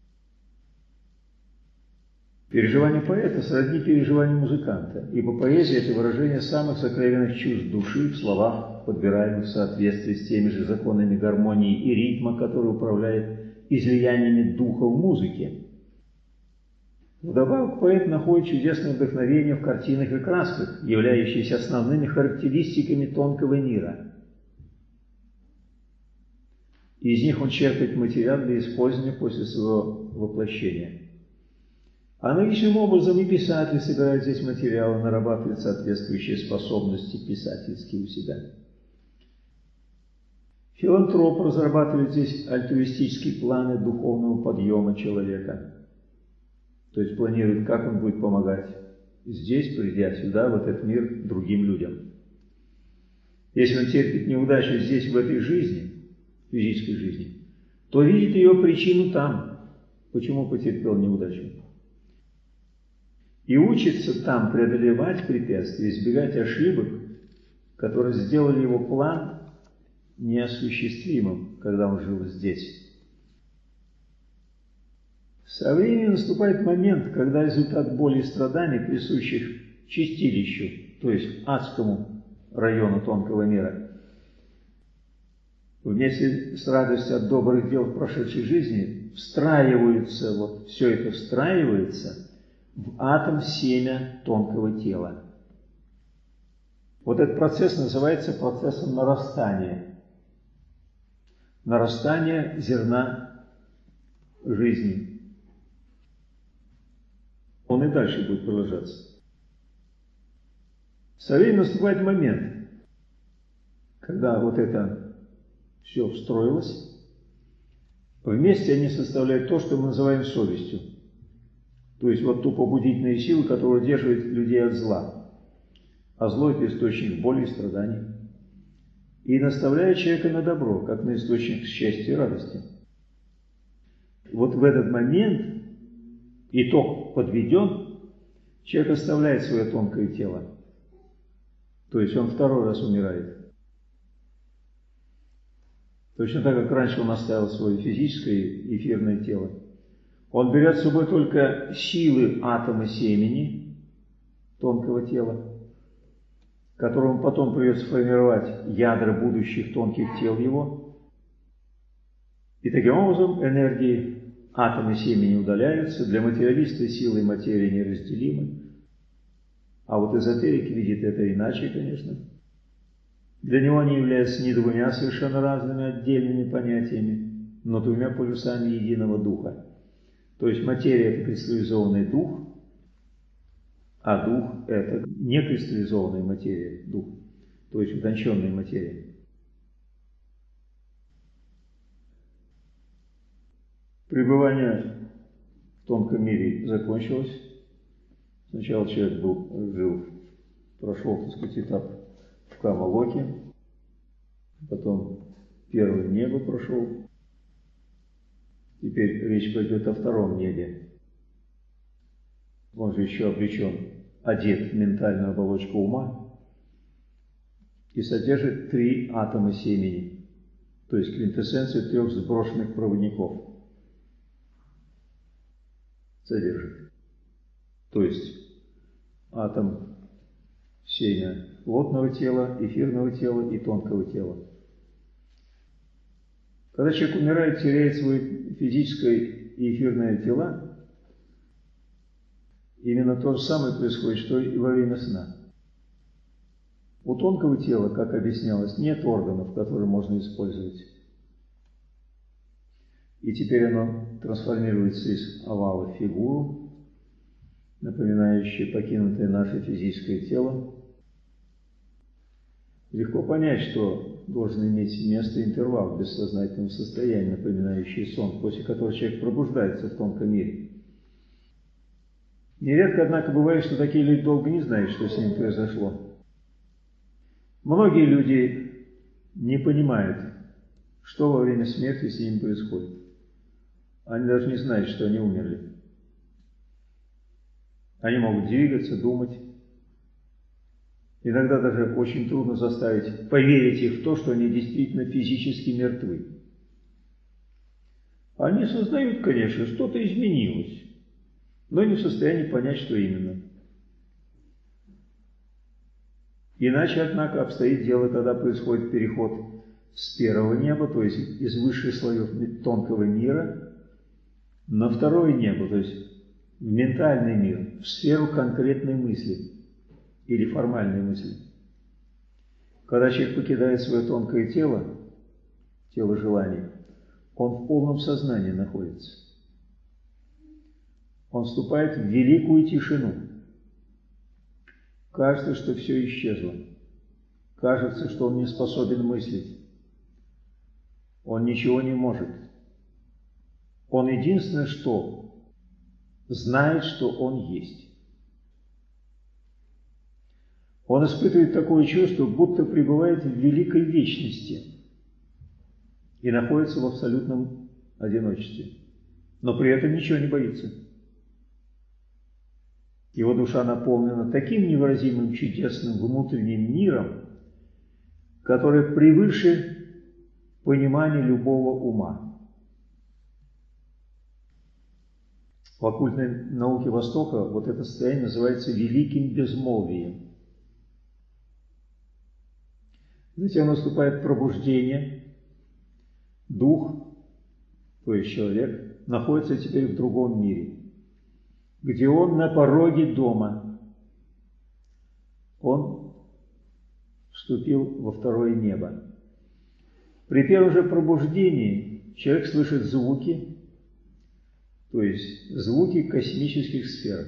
Переживание поэта сродни переживанию музыканта, ибо поэзия – это выражение самых сокровенных чувств души в словах, подбираемых в соответствии с теми же законами гармонии и ритма, который управляет излияниями духа в музыке. Вдобавок поэт находит чудесное вдохновение в картинах и красках, являющиеся основными характеристиками тонкого мира. Из них он черпает материал для использования после своего воплощения. Аналогичным образом и писатель собирает здесь материалы, нарабатывает соответствующие способности писательские у себя. Филантроп разрабатывает здесь альтруистические планы духовного подъема человека. То есть планирует, как он будет помогать здесь, придя сюда, в этот мир, другим людям. Если он терпит неудачу здесь, в этой жизни, физической жизни, то видит ее причину там, почему потерпел неудачу. И учится там преодолевать препятствия, избегать ошибок, которые сделали его план неосуществимым, когда он жил здесь. Со временем наступает момент, когда результат боли и страданий, присущих чистилищу, то есть адскому району тонкого мира, вместе с радостью от добрых дел в прошедшей жизни встраиваются, вот все это встраивается в атом семя тонкого тела. Вот этот процесс называется процессом нарастания. Нарастание зерна жизни. Он и дальше будет продолжаться. Со временем наступает момент, когда вот это все встроилось, вместе они составляют то, что мы называем совестью. То есть вот ту побудительную силу, которая удерживает людей от зла. А зло – это источник боли и страданий. И наставляет человека на добро, как на источник счастья и радости. Вот в этот момент итог подведен, человек оставляет свое тонкое тело. То есть он второй раз умирает. Точно так, как раньше он оставил свое физическое эфирное тело. Он берет с собой только силы атома семени тонкого тела, которому потом придется формировать ядра будущих тонких тел его. И таким образом энергии атома семени удаляются. Для материалиста силы и материя неразделимы. А вот эзотерик видит это иначе, конечно. Для него они являются не двумя совершенно разными отдельными понятиями, но двумя полюсами единого духа. То есть материя – это кристаллизованный дух, а дух – это некристаллизованная материя, дух, то есть утонченная материя. Пребывание в тонком мире закончилось. Сначала человек прошел, так сказать, этап в Кама-локе, потом первое небо прошел. Теперь речь пойдет о втором небе. Он же еще облечен, одет в ментальную оболочку ума и содержит 3 атома семени, то есть квинтэссенцию 3 сброшенных проводников содержит. То есть атом семя плотного тела, эфирного тела и тонкого тела. Когда человек умирает, теряет свои физическое и эфирное тела, именно то же самое происходит, что и во время сна. У тонкого тела, как объяснялось, нет органов, которые можно использовать. И теперь оно трансформируется из овала в фигуру, напоминающую покинутое наше физическое тело. Легко понять, что должен иметь место интервал в бессознательном состоянии, напоминающий сон, после которого человек пробуждается в тонком мире. Нередко, однако, бывает, что такие люди долго не знают, что с ними произошло. Многие люди не понимают, что во время смерти с ними происходит. Они даже не знают, что они умерли. Они могут двигаться, думать. Иногда даже очень трудно заставить поверить их в то, что они действительно физически мертвы. Они сознают, конечно, что-то изменилось, но не в состоянии понять, что именно. Иначе, однако, обстоит дело, когда происходит переход с первого неба, то есть из высших слоев тонкого мира, на второе небо, то есть в ментальный мир, в сферу конкретной мысли или формальной мысли. Когда человек покидает свое тонкое тело, тело желаний, он в полном сознании находится. Он вступает в великую тишину. Кажется, что все исчезло. Кажется, что он не способен мыслить. Он ничего не может. Он единственное, что знает, что он есть. Он испытывает такое чувство, будто пребывает в великой вечности. и находится в абсолютном одиночестве, но при этом ничего не боится. Его душа наполнена таким невыразимым чудесным внутренним миром, который превыше понимания любого ума. В оккультной науке Востока вот это состояние называется великим безмолвием. Затем наступает пробуждение. Дух, то есть человек, находится теперь в другом мире, где он на пороге дома. Он вступил во второе небо. При первом же пробуждении человек слышит звуки, то есть звуки космических сфер.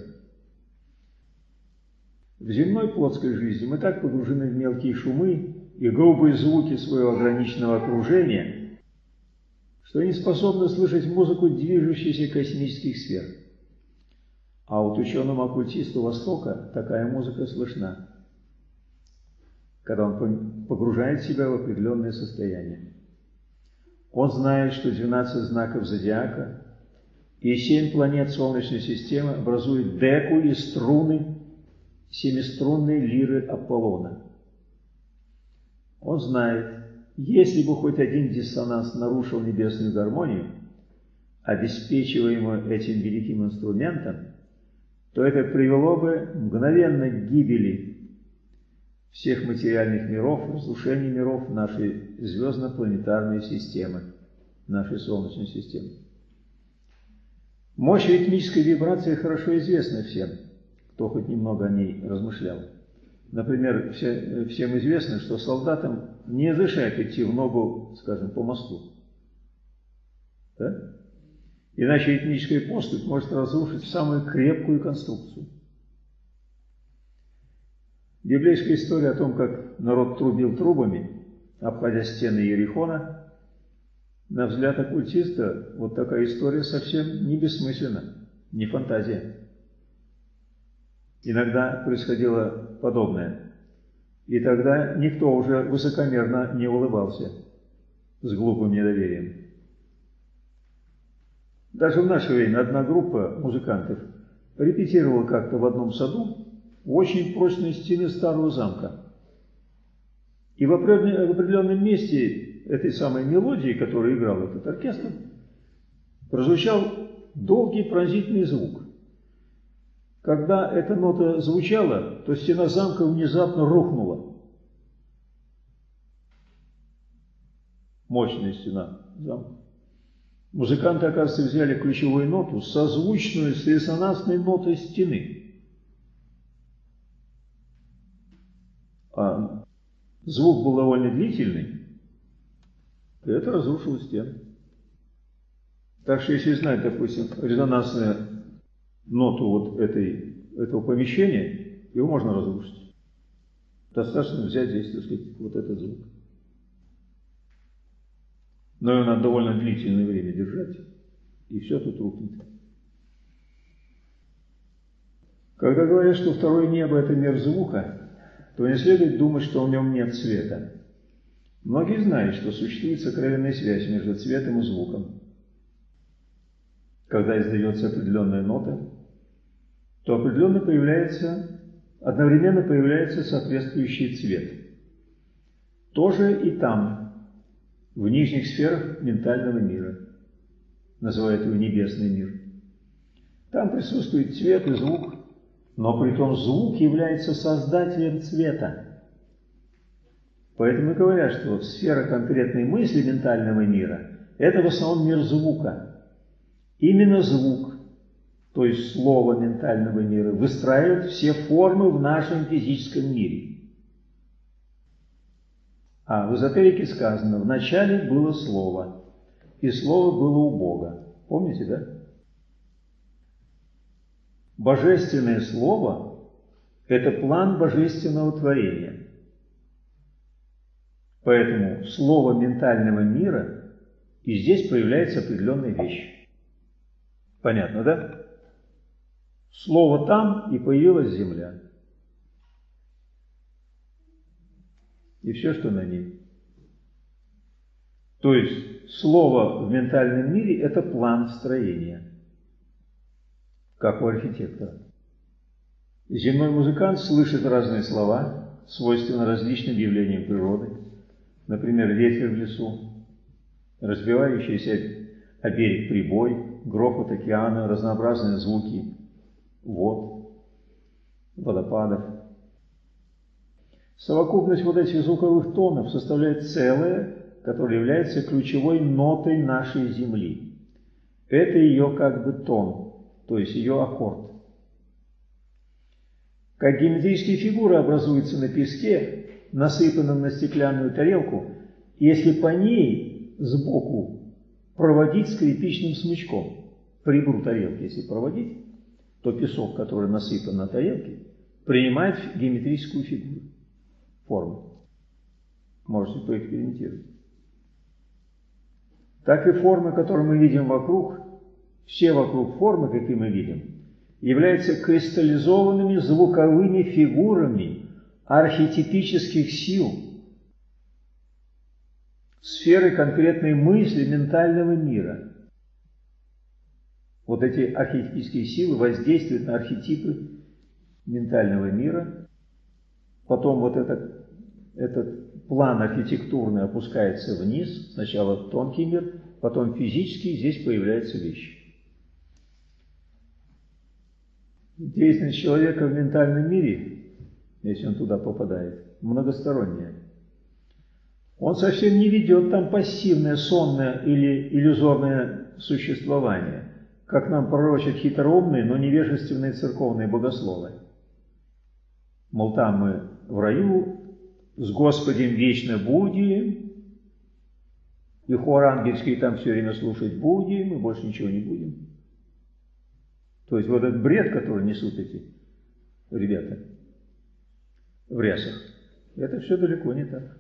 В земной плотской жизни мы так погружены в мелкие шумы и грубые звуки своего ограниченного окружения, что не способны слышать музыку движущихся космических сфер. А вот ученому-оккультисту Востока такая музыка слышна, когда он погружает себя в определенное состояние. Он знает, что 12 знаков зодиака и 7 планет Солнечной системы образуют деку и струны семиструнной лиры Аполлона. Он знает, если бы хоть один диссонанс нарушил небесную гармонию, обеспечиваемую этим великим инструментом, то это привело бы мгновенно к гибели всех материальных миров, разрушению миров нашей звездно-планетарной системы, нашей Солнечной системы. Мощь ритмической вибрации хорошо известна всем, кто хоть немного о ней размышлял. Например, всем известно, что солдатам не разрешают идти в ногу, скажем, по мосту. Да? Иначе ритмическая поступь может разрушить самую крепкую конструкцию. Библейская история о том, как народ трубил трубами, обходя стены Иерихона, на взгляд оккультиста, вот такая история совсем не бессмысленна, не фантазия. Иногда происходило подобное, и тогда никто уже высокомерно не улыбался с глупым недоверием. Даже в наше время одна группа музыкантов репетировала как-то в одном саду у очень прочной стены старого замка. И в определенном месте этой самой мелодии, которую играл этот оркестр, прозвучал долгий пронзительный звук. Когда эта нота звучала, то стена замка внезапно рухнула. Мощная стена замка. Музыканты, оказывается, взяли ключевую ноту, созвучную с резонансной нотой стены. А звук был довольно длительный, и это разрушило стену. Так что, если знать, допустим, резонансную ноту вот этого помещения, его можно разрушить. Достаточно взять здесь, так сказать, вот этот звук. Но его надо довольно длительное время держать, и все тут рухнет. Когда говорят, что второе небо – это мир звука, то не следует думать, что в нем нет цвета. Многие знают, что существует сокровенная связь между цветом и звуком. Когда издается определенная нота, то одновременно появляется соответствующий цвет. Тоже и там, в нижних сферах ментального мира, называют его небесный мир. Там присутствует цвет и звук, но при том звук является создателем цвета. Поэтому и говорят, что сфера конкретной мысли ментального мира – это в основном мир звука. Именно звук, то есть слово ментального мира, выстраивает все формы в нашем физическом мире. А в эзотерике сказано, в начале было слово, и слово было у Бога. Помните, да? Божественное слово – это план божественного творения. Поэтому слово ментального мира, и здесь проявляется определенная вещь. Понятно, да? Слово там, и появилась земля. И все, что на ней. То есть, слово в ментальном мире – это план строения, как у архитектора. Земной музыкант слышит разные слова, свойственные различным явлениям природы, например, ветер в лесу, разбивающийся о берег прибой, грохот океана, разнообразные звуки вод, водопадов. Совокупность вот этих звуковых тонов составляет целое, которое является ключевой нотой нашей Земли. Это ее как бы тон, то есть ее аккорд. Как геометрические фигуры образуются на песке, насыпанном на стеклянную тарелку, если по ней сбоку проводить скрипичным смычком, по ребру тарелки, если проводить, то песок, который насыпан на тарелке, принимает геометрическую фигуру, форму. Можете поэкспериментировать. Так и формы, которые мы видим вокруг, все вокруг формы, какие мы видим, являются кристаллизованными звуковыми фигурами архетипических сил, сферы конкретной мысли ментального мира. Вот эти архетипические силы воздействуют на архетипы ментального мира. Потом вот этот план архитектурный опускается вниз. Сначала тонкий мир, потом физический, здесь появляются вещи. Деятельность человека в ментальном мире, если он туда попадает, многосторонняя. Он совсем не ведет там пассивное, сонное или иллюзорное существование, как нам пророчат хитроумные, но невежественные церковные богословы. Мол, там мы в раю, с Господем вечно будем, и хор ангельский там все время слушать будем, и больше ничего не будем. То есть вот этот бред, который несут эти ребята в рясах, это все далеко не так.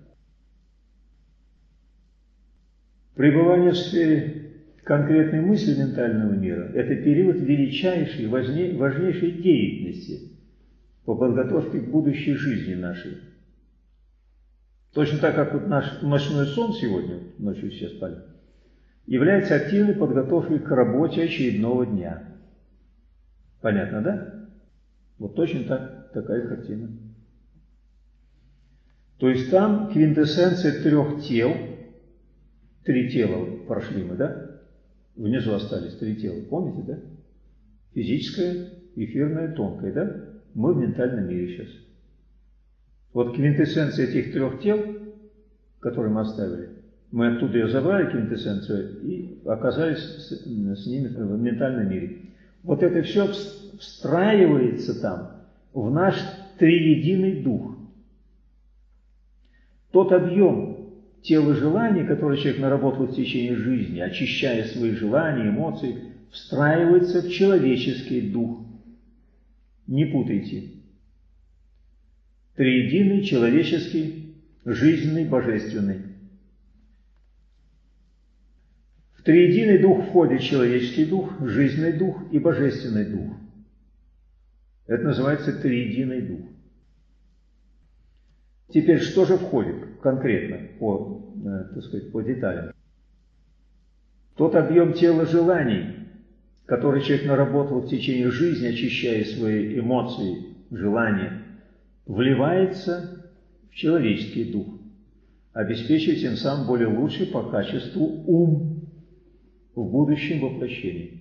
Пребывание в сфере конкретной мысли ментального мира – это период величайшей, важнейшей деятельности по подготовке к будущей жизни нашей. Точно так, как вот наш ночной сон сегодня, ночью все спали, является активной подготовкой к работе очередного дня. Понятно, да? Вот точно такая картина. То есть там квинтэссенция трех тел. Три тела прошли мы, да? Внизу остались три тела, помните, да? Физическое, эфирное, тонкое, да? Мы в ментальном мире сейчас. Вот квинтэссенция этих трех тел, которые мы оставили, мы оттуда ее забрали, квинтэссенцию, и оказались с ними в ментальном мире. Вот это все встраивается там в наш триединый дух. Тот объем тела желаний, который человек наработал в течение жизни, очищая свои желания, эмоции, встраивается в человеческий дух. Не путайте. Триединый, человеческий, жизненный, божественный. В триединый дух входит человеческий дух, жизненный дух и божественный дух. Это называется триединый дух. Теперь, что же входит конкретно по деталям? Тот объем тела желаний, который человек наработал в течение жизни, очищая свои эмоции, желания, вливается в человеческий дух, обеспечивая тем самым более лучший по качеству ум в будущем воплощении.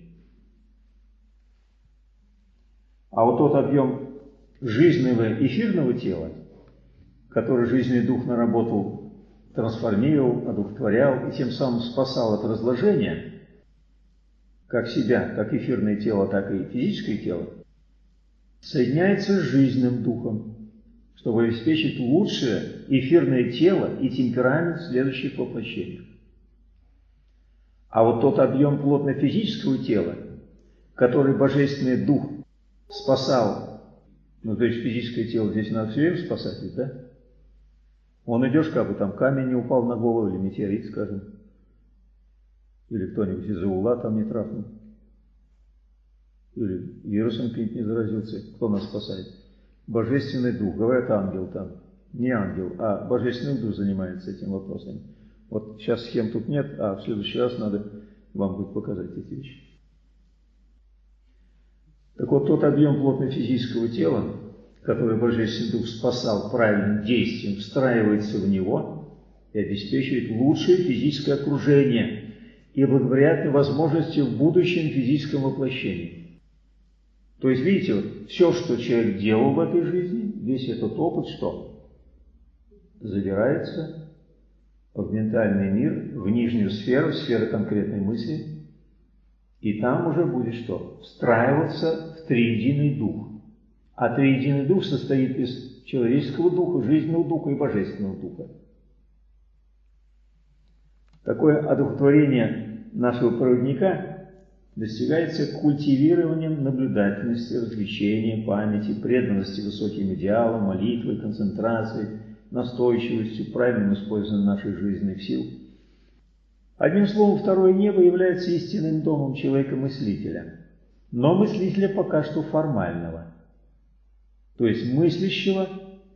А вот тот объем жизненного эфирного тела, который жизненный дух наработал, трансформировал, одухотворял и тем самым спасал от разложения, как себя, как эфирное тело, так и физическое тело, соединяется с жизненным духом, чтобы обеспечить лучшее эфирное тело и темперамент в следующих воплощениях. А вот тот объем плотно-физического тела, который Божественный Дух спасал, то есть физическое тело здесь надо все время спасать, ведь, да? Вон идешь, как бы там камень не упал на голову, или метеорит, скажем, или кто-нибудь из-за угла там не трахнул, или вирусом каким-нибудь не заразился. Кто нас спасает? Божественный Дух. Говорят, ангел там. Не ангел, а Божественный Дух занимается этим вопросом. Вот сейчас схем тут нет, а в следующий раз надо вам будет показать эти вещи. Так вот, тот объем плотно-физического тела, который Божественный Дух спасал правильным действием, встраивается в него и обеспечивает лучшее физическое окружение и благоприятные возможности в будущем физическом воплощении. То есть, видите, вот, все, что человек делал в этой жизни, весь этот опыт, что? Забирается в ментальный мир, в нижнюю сферу, в сферу конкретной мысли, и там уже будет что? Встраиваться в триединый дух. А триединый дух состоит из человеческого духа, жизненного духа и божественного духа. Такое одухотворение нашего проводника достигается культивированием наблюдательности, развлечения, памяти, преданности высоким идеалам, молитвой, концентрацией, настойчивостью, правильным использованием наших жизненных сил. Одним словом, второе небо является истинным домом человека-мыслителя, но мыслителя пока что формального, то есть мыслящего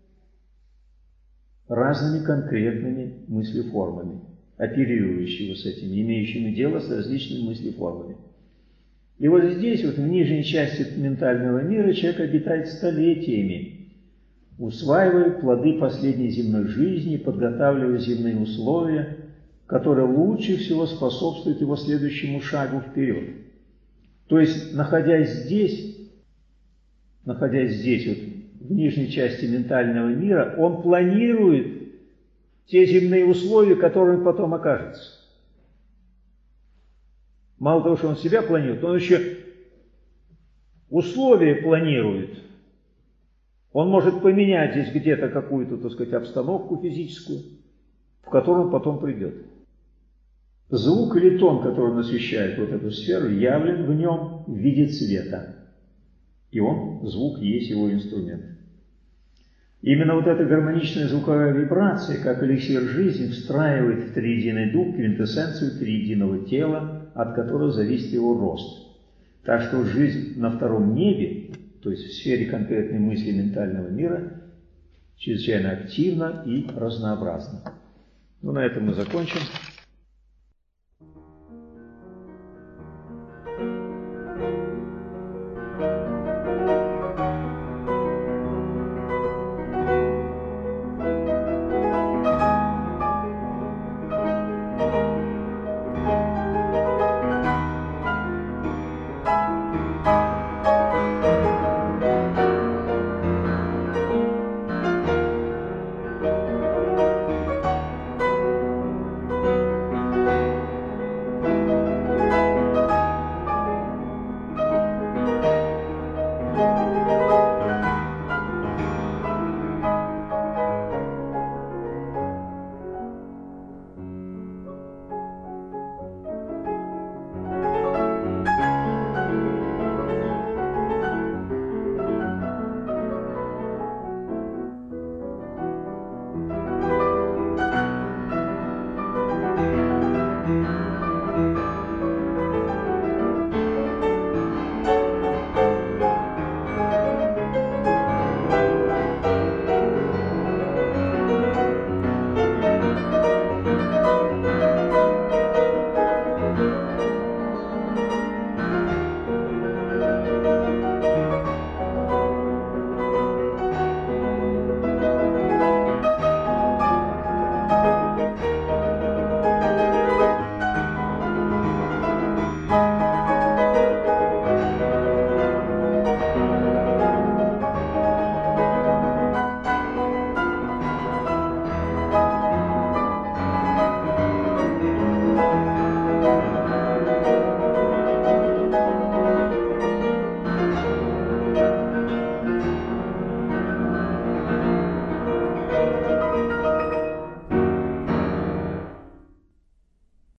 разными конкретными мыслеформами, оперирующего с этим, имеющими дело с различными мыслеформами. И вот здесь, вот в нижней части ментального мира, человек обитает столетиями, усваивая плоды последней земной жизни, подготавливая земные условия, которые лучше всего способствуют его следующему шагу вперед. То есть, находясь здесь, вот, в нижней части ментального мира, он планирует те земные условия, которыми потом окажется. Мало того, что он себя планирует, он еще условия планирует. Он может поменять здесь где-то какую-то, так сказать, обстановку физическую, в которую он потом придет. Звук или тон, который он освещает вот эту сферу, явлен в нем в виде цвета. И звук есть его инструмент. Именно вот эта гармоничная звуковая вибрация, как эликсир жизни, встраивает в триединый дух квинтэссенцию триединого тела, от которого зависит его рост. Так что жизнь на втором небе, то есть в сфере конкретной мысли ментального мира, чрезвычайно активна и разнообразна. Ну, на этом мы закончим.